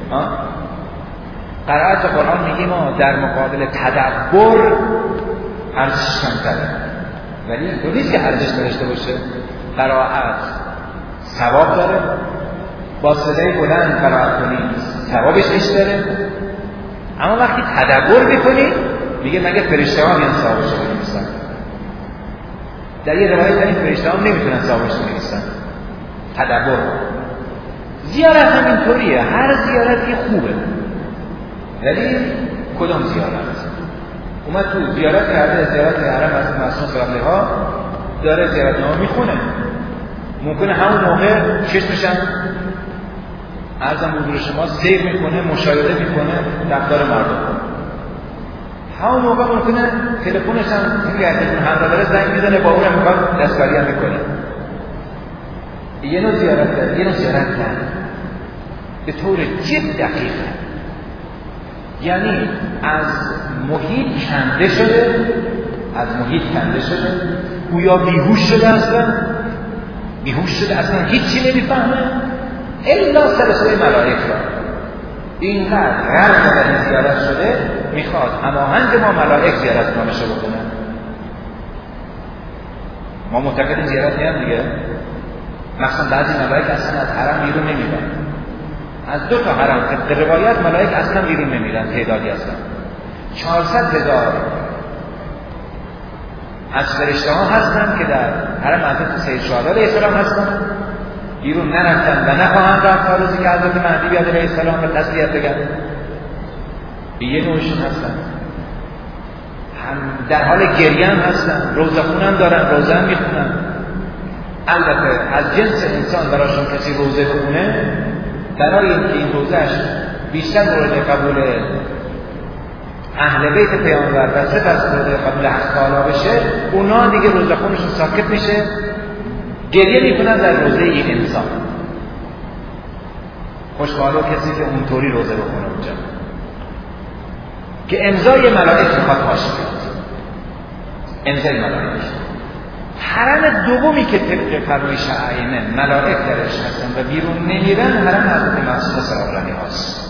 قرائت قرآن میگیم ما در مقابل تدبر ارزشش کمتره، ولی اینطور نیست که ارزش داشته باشه. قرائت ثواب داره، با صدای بلند قرائت کنی ثوابش بیشتره، اما وقتی تدبر میکنی میگه مگه فرشته ها میان ثوابش رو بنویسن؟ در یه روایت این فرشته ها نمیتونن ثوابش رو بنویسن. تدبر. زیارت هم اینطوریه، هر زیارتی خوبه، ولی کدام زیارت؟ اومد تو زیارت کرده، زیارت حرم از معصوم صلی ها داره زیارتنامه میخونه، ممکنه همون موقع چشمشم عرضم حضور شما سیر میکنه، مشاهده میکنه رفتار مردم، همون موقع ممکنه تلفنش هم این تلفن همراه داره زنگ میزنه، با اونم میخواد دستکاری هم میکنه. یه نوع زیارت داره، یه نوع زیارت داره به طور جد دقیقه، یعنی از محیط کنده شده، گویا بیهوش شده، اصلا هیچی نمیفهمه الا سلسله ملائک را. اینقدر غرق در این زیارت شده میخواد هماهنگ ما ملائک زیارت نامشو بکنه. ما معتقدیم زیارت نیم دیگه، مثلا بعضی ملائک اصلا از حرم بیرون نمیرن، از 2 تا حرم طبق روایت ملائک اصلا بیرون نمیرن، تعدادی هستن 400,000 از فرشته ها هستن که در حرم حضرت سید شهدا علیه السلام هستن، بیرون نرفتن و نخواهند رفت تا روزی که حضرت مهدی بیاد علیه السلام به تسلیت بگن. یه نوعشون هستن هم در حال گریه هم هستن، روزه خونم دارن، روزه هم میخونن. البته از جنس انسان براشون کسی روزه بخونه، برای اینکه این روزهش بیشتر مورد قبول اهل بیت پیامبر و سپس مورد قبول حق تعالی بشه، اونا دیگه روزه خونشون ساکت میشه، گریه میکنن در روزه این انسان. خوشحاله کسی که اونطوری روزه بخونه اونجا که امضای ملائک میخواد پاش بیاد، امضای ملائک. حرم دومی که طبق فرمایش ائمه ملائک درش هستن و بیرون نمیرن، حرم حضرت معصومه سلام الله هست.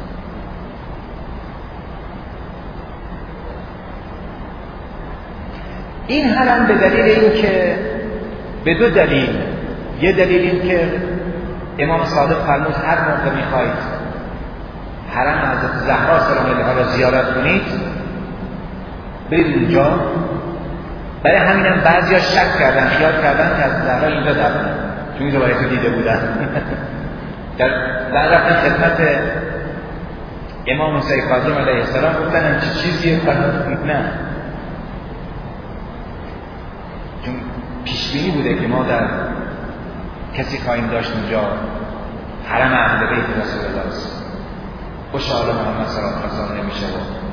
این حرم به دلیل اینکه به 2 دلیل، یه دلیل این که امام صادق فرمود هر موقع میخواید حرم حضرت زهرا سلام الله را زیارت کنید برید اونجا. برای همینم بعضیا شک کردن، خیال کردن که از زهرا اینجا دفنه، چون این روایت رو دیده بودن. در رفتن خدمت امام موسی کاظم علیه السلام گفتن هم چه چیزیه؟ فرمود نه، چون پیشبینی بوده که ما در کسی خواهیم داشت اونجا حرم اهل بیت رسول الله است، خوشحال محمد صلی الله علیه و آله نمیشه.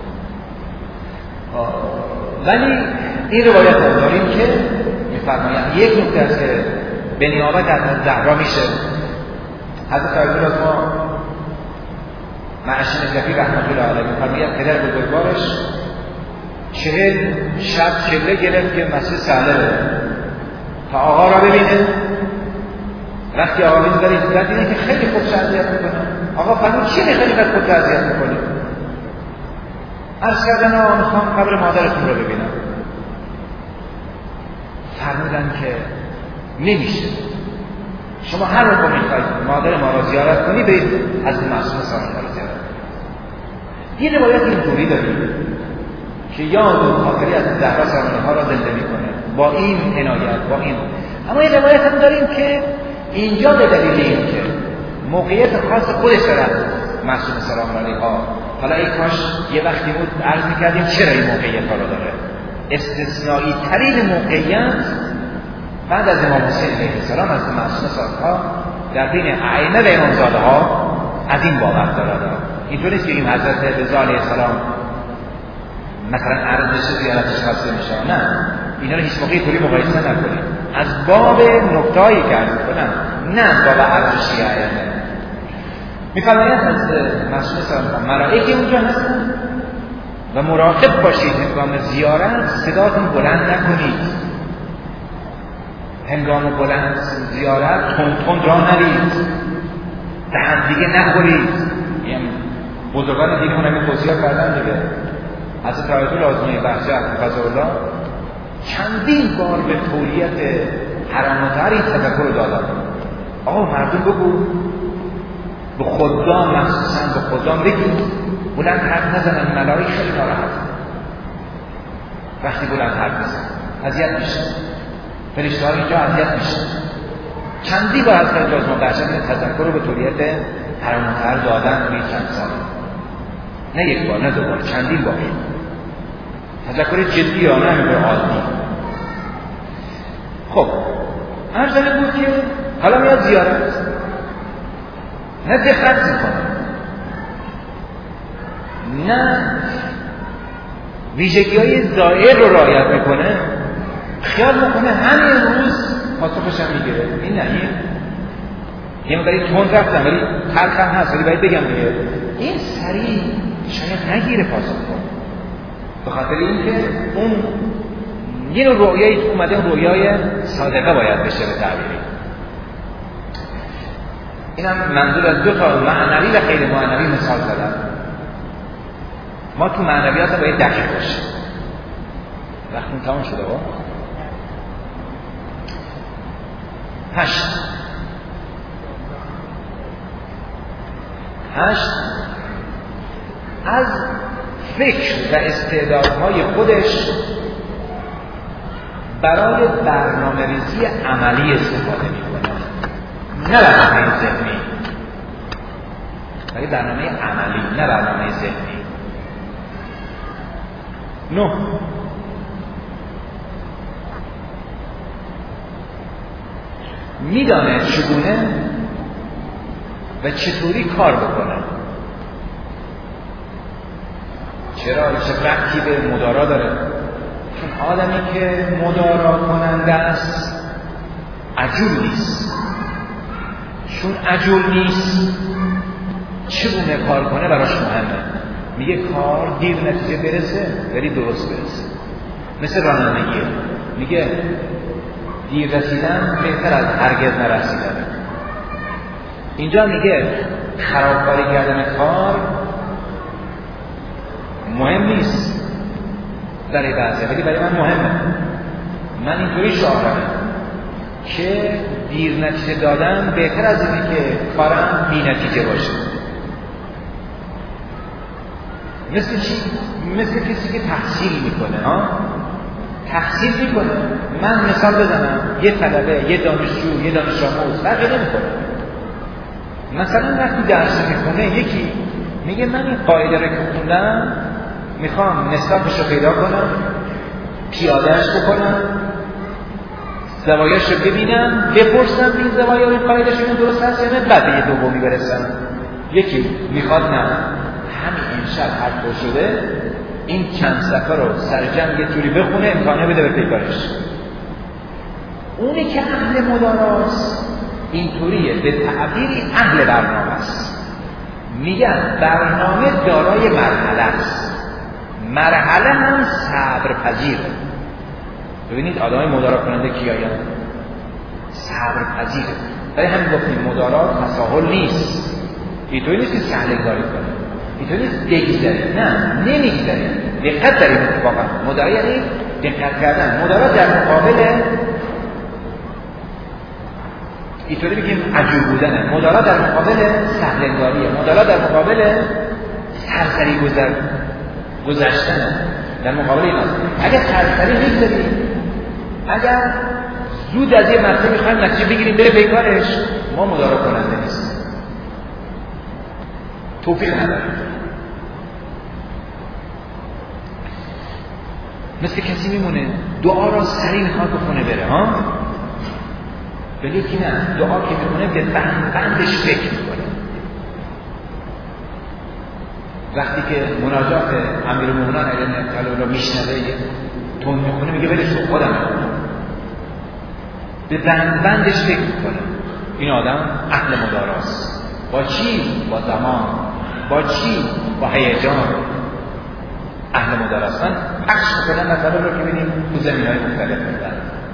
ولی این روایت رو داریم که میفرمایند یک نکته است که به نیابت از زهرا میشه. حضرت عبدالله از ما معشین نجفی رحمت الله علیه میفرماید پدر بزرگوارش 40 شب چله گرفت که مسجد سهله بره تا آقا را ببینه. وقتی آقا میذاره دیدن که خیلی خودش اذیت میکنه، آقا فرمود چی خیلی خودت اذیت میکنی؟ عرض کردن آقا میخوام قبر مادرتون رو ببینم. فرمودن که نمیشه، شما هر موقع میخواید مادر ما را زیارت کنی برید از معصومه سلام الله را زیارت کنید. یه روایت اینطوری داریم که یاد و خاطری از زهرا سلام ها را زنده میکنه با این عنایت، با این. اما این روایت هم داریم که اینجا به دلیل این که موقعیت خاص خودش دارد معصوم سلام علیها، حالا ای کاش یه وقتی بود عرض میکردیم چرا این موقعیت ها رو داره. استثنایی ترین موقعیت بعد از امام حسین علیه السلام از معصوم سلام در بین ائمه و امامزاده ها از این بابت دارد. اینطور نیست که این حضرت رضا علیه السلام مثلا ارزش زیارتش حاصل میشه، نه، اینا رو هیچ موقعی طوری مقایسه نکنید. از باب نکته‌ای که عرض کنم، نه باب ارزشی ائمه. می‌فرماید از معصوم سلام ملائکه اونجا هستن و مراقب باشید هنگام زیارت صداتون بلند نکنید. هنگام بلند زیارت تند راه نرید، دهن دیگه نخورید. یعنی بزرگان دین اون همین توصیه کردن دیگه. حضرت آیت الله آزمایی بخشی حفظه‌الله چندین بار به تولیت حرام و طهر این تذکر رو دادن. آقا مردم بگو، به خدام مخصوصا به خدام بگید بلند حرف نزنن، ملائکه خیلی ناراحت وقتی بلند حرف بزنن، اذیت میشه، فرشته ها اینجا اذیت میشه. چندی با حضرت آزمایی بخشی این تذکر رو به تولیت حرام و طهر دادن روی چند سال، نه یک بار، نه دو بار، چندین بار. تذکر جدی یا نه همین عادی. خب عرض بود که حالا میاد زیارت، نه دقت میکنه، نه ویژگی‌های ظاهر رو رعایت میکنه، خیال میکنه همین روز پاسخش هم میگیره. این نه، یه مقداری تند رفتم ولی تلخ هم هست، ولی باید بگم دیگه این سریع شاید نگیره پاسخ کن، به خاطر اینکه اون یه نوع رؤیایی که اومده اون رؤیای صادقه باید بشه به تعبیری. اینم منظور از دو تا معنوی و غیر معنوی مثال زدم. ما تو معنویات هم باید دقیق باشیم. وقتون تمام شده با؟ 8 از فکر و استعدادهای خودش برای برنامه‌ریزی عملی استفاده می‌کنه، نه برنامه ذهنی، برای برنامه عملی، نه برنامه ذهنی. 9 میدانه چگونه و چطوری کار بکنه. چرا؟ چه ربطی به مدارا داره؟ چون آدمی که مدارا کننده است عجول نیست. چون عجول نیست چگونه کار کنه براش مهمه. میگه کار دیر نتیجه برسه ولی درست برسه. مثل رانندگی، میگه دیر رسیدن بهتر از هرگز نرسیدن. اینجا میگه خرابکاری کردن کار مهم نیست برای بعضی، ولی برای من مهمه. من اینطوری شاهدم که دیر نتیجه دادن بهتر از اینه که کارم بی نتیجه باشه. مثل چی؟ مثل کسی که تحصیل میکنه. تحصیل میکنه. من مثال بزنم، یه طلبه، یه دانشجو، یه دانش آموز فرقی نمیکنه. مثلا وقتی درس میخونه یکی میگه من این قاعده رو که خوندم میخوام نصابش رو پیدا کنم، پیادهش بکنم، زوایاش رو ببینم، بپرسم این زوایا این قاعدهش این درست هست یا نه، بعد به یه دومی برسم. یکی میخواد نه همین امشب هر طور شده این چند صفحه رو سرجم یه جوری بخونه امکانه بده به پیکارش. اونی که اهل مداراست اینطوریه، به تعبیری اهل برنامه است. میگن برنامه دارای مرحله است، مرحله هم صبر پذیره. ببینید آدمای مدارا کننده کیایان؟ صبر پذیره. برای همین گفتیم مدارا تساهل نیست. اینطوری نیست که سهل کاری کنه، اینطوری نیست بگذاریم، نه نمیگذاریم، دقت داریم. اتفاقا مدارا یعنی دقت کردن. مدارا در مقابل اینطوری بگیم عجول بودنه، مدارا در مقابل سهل‌انگاریه، مدارا در مقابل سرسری گذشتنه. در مقابل این است. اگر سرسری میگذاریم، اگر زود از یه مطلب میخوایم نتیجه بگیریم بره پیکارش، ما مدارا کننده نیستیم، توفیق نداریم. مثل کسی میمونه دعا را سریع میخواد بخونه بره ها، ولی که نه، دعا که میخونه به بندش فکر میکنه. وقتی که مناجات امیرالمومنین علی الله میشنوه تون میخونه میگه ولش کن خودم به بندش فکر میکنه. این آدم اهل مداراست. با چی؟ با زمان. با چی؟ با هیجان. اهل مداراست. من پخش میکنم مثلا رو که ببینیم تو زمینهای مختلف میدن.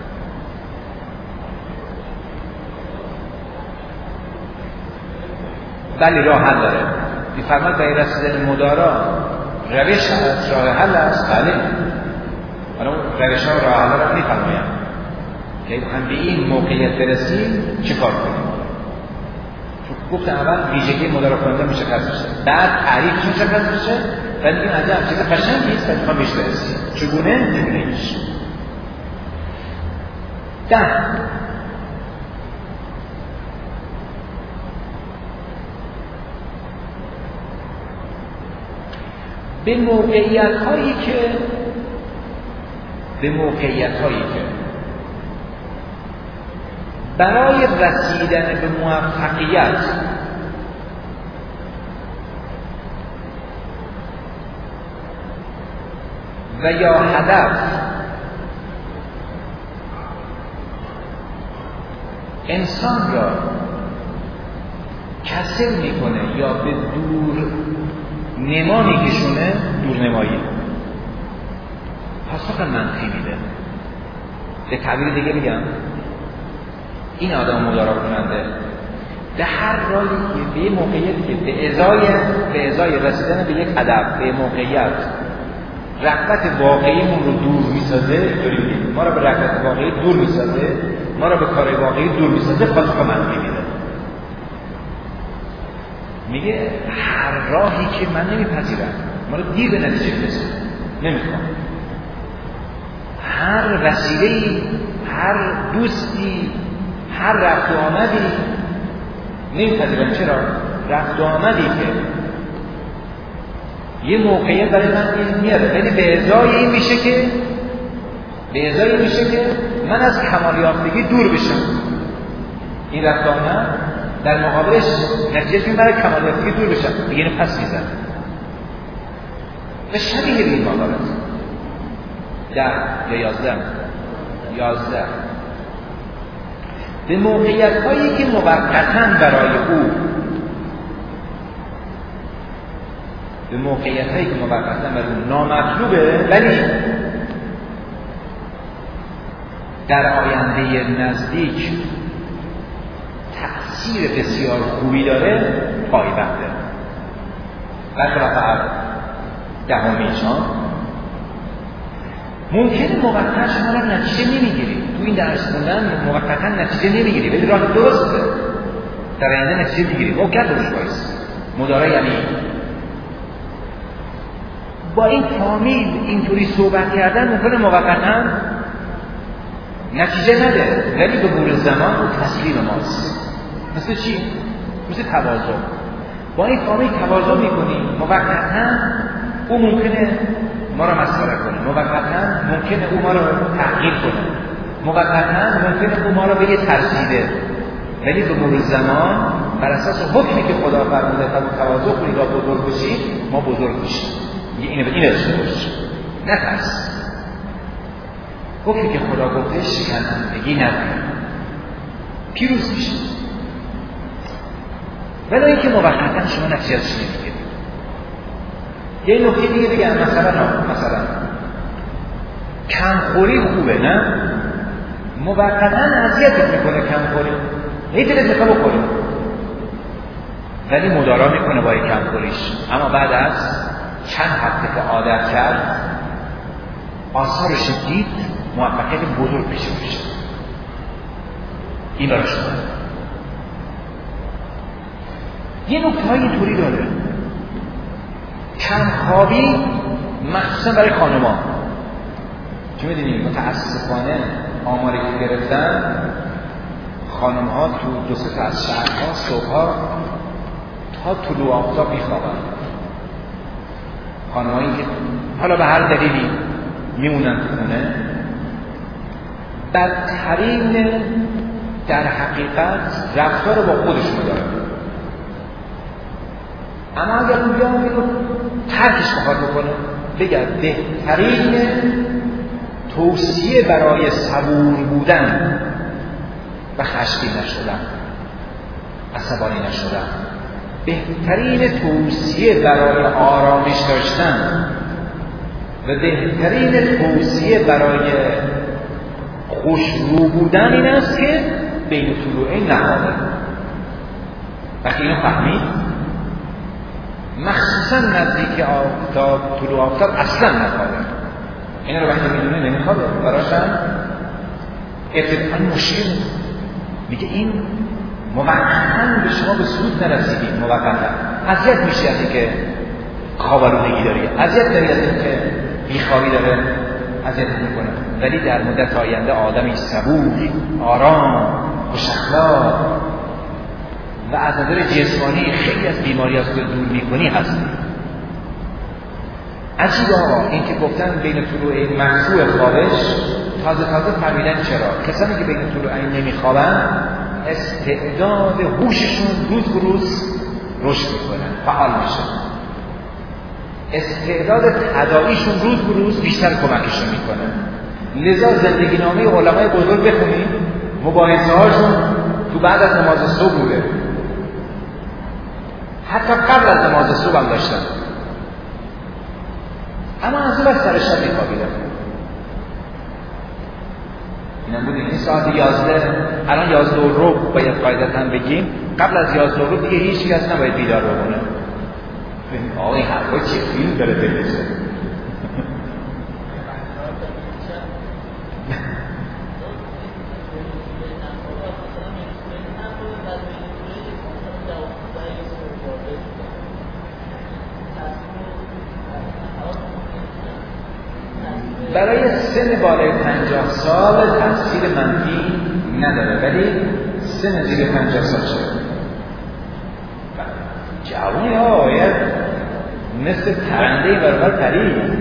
ولی راه حل داره. میفرماد برای رسیدن مدارا روش هست، راه حل است. بله، حالا روش ها و راه حل را میفرمایم که هم به این موقعیت برسیم چه کار کنیم. چون گفتم اول ویژگی مدارا کننده مشخص بشه، بعد تعریفش مشخص بشه، بعد این عجب چیز قشنگی است که میخوام بهش برسیم. چگونه میشه؟ به موقعیت هایی که برای رسیدن به موفقیت و یا هدف انسان را کسل میکنه یا به دور نما میکشونه، دورنمایی پاسخ منفی میده. به تعبیر دیگه میگم این آدم مدارا کننده به هر راهی که به یه موقعیتی که به ازای رسیدن به یک هدف، به موقعیت رغبت واقعیمون رو دور میسازه، ما رو به رغبت واقعی دور میسازه، ما رو به کار واقعی دور میسازه، پاسخ منفی میده. میگه هر راهی که من نمیپذیرم، ما رو دیر به نتیجه برسه، نمیخوام. هر وسیله‌ای، هر دوستی، هر رفت و آمدی نمیپذیرم. چرا؟ رفت و آمدی که یه موقعیت برای من میاره، ولی به ازای این میشه که من از کمال یافتگی دور بشم. این رفت و آمد در مقابلش نتیجه این برای کمال یافتگی دور بشم، دیگه اینو پس میزن و شبیه به این مقابل 10 یا 11 به موقعیت هایی که موقتاً برای او نامطلوبه، ولی در آینده نزدیک تأثیر بسیار خوبی داره، پایبنده. برخلاف دهمیشان ممکنه موقتا شما را نتیجه نمیگیری، تو این درس خوندن موقتا نتیجه نمیگیری، ولی راه درسته، در آینده نتیجه میگیری. موقت روش باید مدارا، یعنی با این فامیل اینطوری صحبت کردن ممکنه موقتا نتیجه نده، ولی به مرور زمان او تسلیم ماست. مثل چی؟ مثل تواضع. با این فامیل تواضع میکنیم، موقتا او ممکنه ما را مسخره کنه، موقتا ممکنه او ما را تحقیر کنه، موقتا ممکنه او ما را بگه ترسیده، ولی به مرور زمان بر اساس حکمی که خدا فرموده تواضع کنید تا بزرگ بشید، ما بزرگ میشیم. این داشته باش، نترس. حکمی که خدا گفته شکنندگی نداره، پیروز میشید. ولی اینکه موقتا شما نتیجه‌اش نمیگیرید. یه نکته دیگه بگم، مثلا کمخوری خوبه، نه؟ موقتا اذیتت میکنه کمخوری، دلت میخواد بخوری، ولی مدارا میکنه با کمخوریش، اما بعد از چند هفته که عادت کرد آثارش دید، موفقیت بزرگ میشه. این را شده. یه نکته های اینطوری داره، کمخوابی مخصوصا برای خانم‌ها. چون می‌دونید متأسفانه آماری که گرفتن خانم‌ها تو 2-3 تا از شهرها صبح‌ها تا طلوع آفتاب می‌خوابن. خانم‌هایی که حالا به هر دلیلی میمونن تو خونه، بدترین در حقیقت رفتار با خودشون دارن. اما اگر اونجا رو ترکش بخواد بکنه، بگرد بهترین توصیه برای صبور بودن و خشمگین نشدن، عصبانی نشدن، بهترین توصیه برای آرامش داشتن و بهترین توصیه برای خوشرو بودن این است که بین طلوعین نهاده. وقتی اینو فهمید، مخصوصا نزدیک آفتاب، طلوع آفتاب اصلا نخوابه. اینا رو وقتی میدونه نمیخوابه، براشم ابتداً مشکل. میگه این موقتاً به شما به سود نرسیدید، موقتاً اذیت میشی از اینکه خوابالودگی داری، اذیت داری از اینکه بیخوابی داره اذیت میکنه، ولی در مدت آینده آدمی صبور، آرام، خوش اخلاق و از نظر جسمانی خیلی از بیماری از خود دور میکنی هستی. عجیبا این که گفتن بین طلوع مشروع خوابش تازه فهمیدن چرا کسانی که بین طلوعین نمیخوابن استعداد هوششون روز به روز رشد میکنه، فعال میشه، استعداد تداعیشون روز به روز بیشتر کمکشون میکنه. لذا زندگی نامه علمای بزرگ بخونید، مباحثه هاشون تو بعد از نماز صبح بوده، حتی قبل از نماز صبح هم داشتن، اما از اون سر شب میخوابیدن. اینم بود این ساعت 11، الان 11:15 باید قاعدتاً بگیم، قبل از 11:15 دیگه هیچ کس نباید بیدار بمونه. آقا این حرفا چه فیلم داره بهشه. برای سن بالای 50 سال تاثیر منفی نداره، ولی سن زیر 50 سال شده جوانی ها باید مثل پرنده‌ای برابر پرید.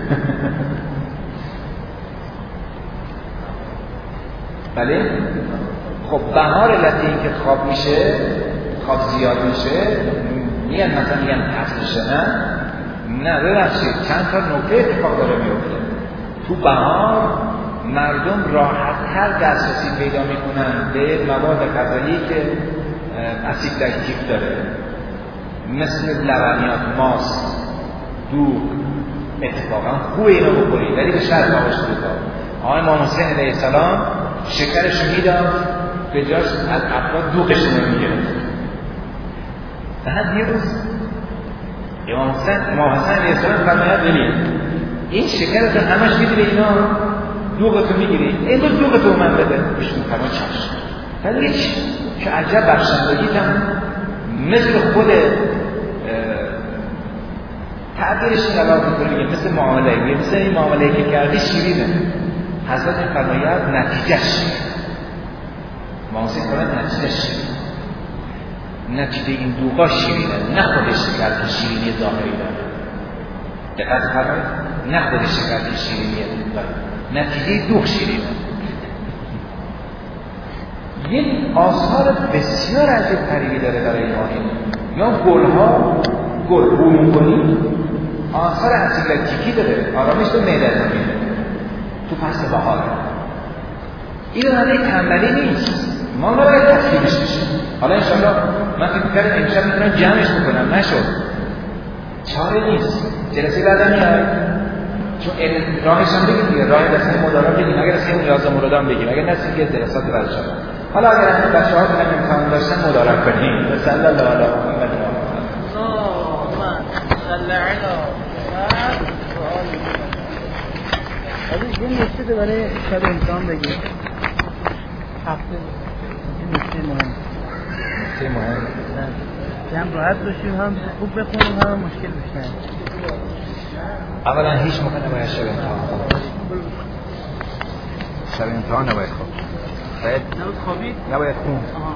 بله خب بهار علتی این که خواب میشه، خواب زیاد میشه، میگن مثلا میگن فصلشه، نه ببخشید چند تا نکته اتفاق داره میفته. تو بهار مردم راحت‌تر دسترسی پیدا میکنن به مواد غذایی که اسید لاکتیک داره، مثل لبنیات، ماست، دوغ. اتفاقا خوبه اینو بخوری، ولی به شرط آقاش بودا. آقای امام حسین علیه السلام شکرشو میداد، به جاش از افراد دوغشو نمیگرفت. بعد یه روز امام حسین علیه السلام فرماید ببین این شکرتو همش میدونه اینا دوغتو میگیری، امروز دوغتو من بده. بهشون فرماید چشم. ولی چه عجب بخشندگیتم مثل خود تعبیرش این علاقه میکنه، مثل معامله، مثل این معامله که کردی شیرینه. حضرت فرماید نتیجه شیرینه. موسی فرماید نتیجه شیرینه. نتیجه این دوغا شیرینه، نه خود شکر که شیرینی ظاهری داره. دقت فرماید، نه خود شکر که شیرینی داره، نتیجه دوغ شیرینه. یک آثار بسیار عجیب غریبی داره برای ما این. یا گلها، گل بوم کنی آثار اسید لاکتیکی داره، آرامش تو معده میده تو فصل بهار. این معنی تنبلی نیست، ما نباید تسلیمش بشیم. حالا انشاءالله من فکر می‌کنم امشب میتونم جمعش بکنم، نشد چاره نیست، جلسه بعدم میاد، چون راهش هم بگیم دیگه، راه دسته مدارا بگیم، اگر اصلا نیاز موردا هم بگیم، اگر نسیم که جلسات بعد شد. حالا اگر اصلا بچه‌ها دیدن امکان داشتن مدارا کنیم. صلی الله علیه و محمد. صلی علی محمد. یه نکته برای شب امتحان بگیم. هفته این نکته مهم. هم راحت باشیم، هم خوب بخونیم، هم مشکل بشنیم. اولا هیچ موقع نباید شب امتحان خواب. شب امتحان نباید خواب. نباید خون.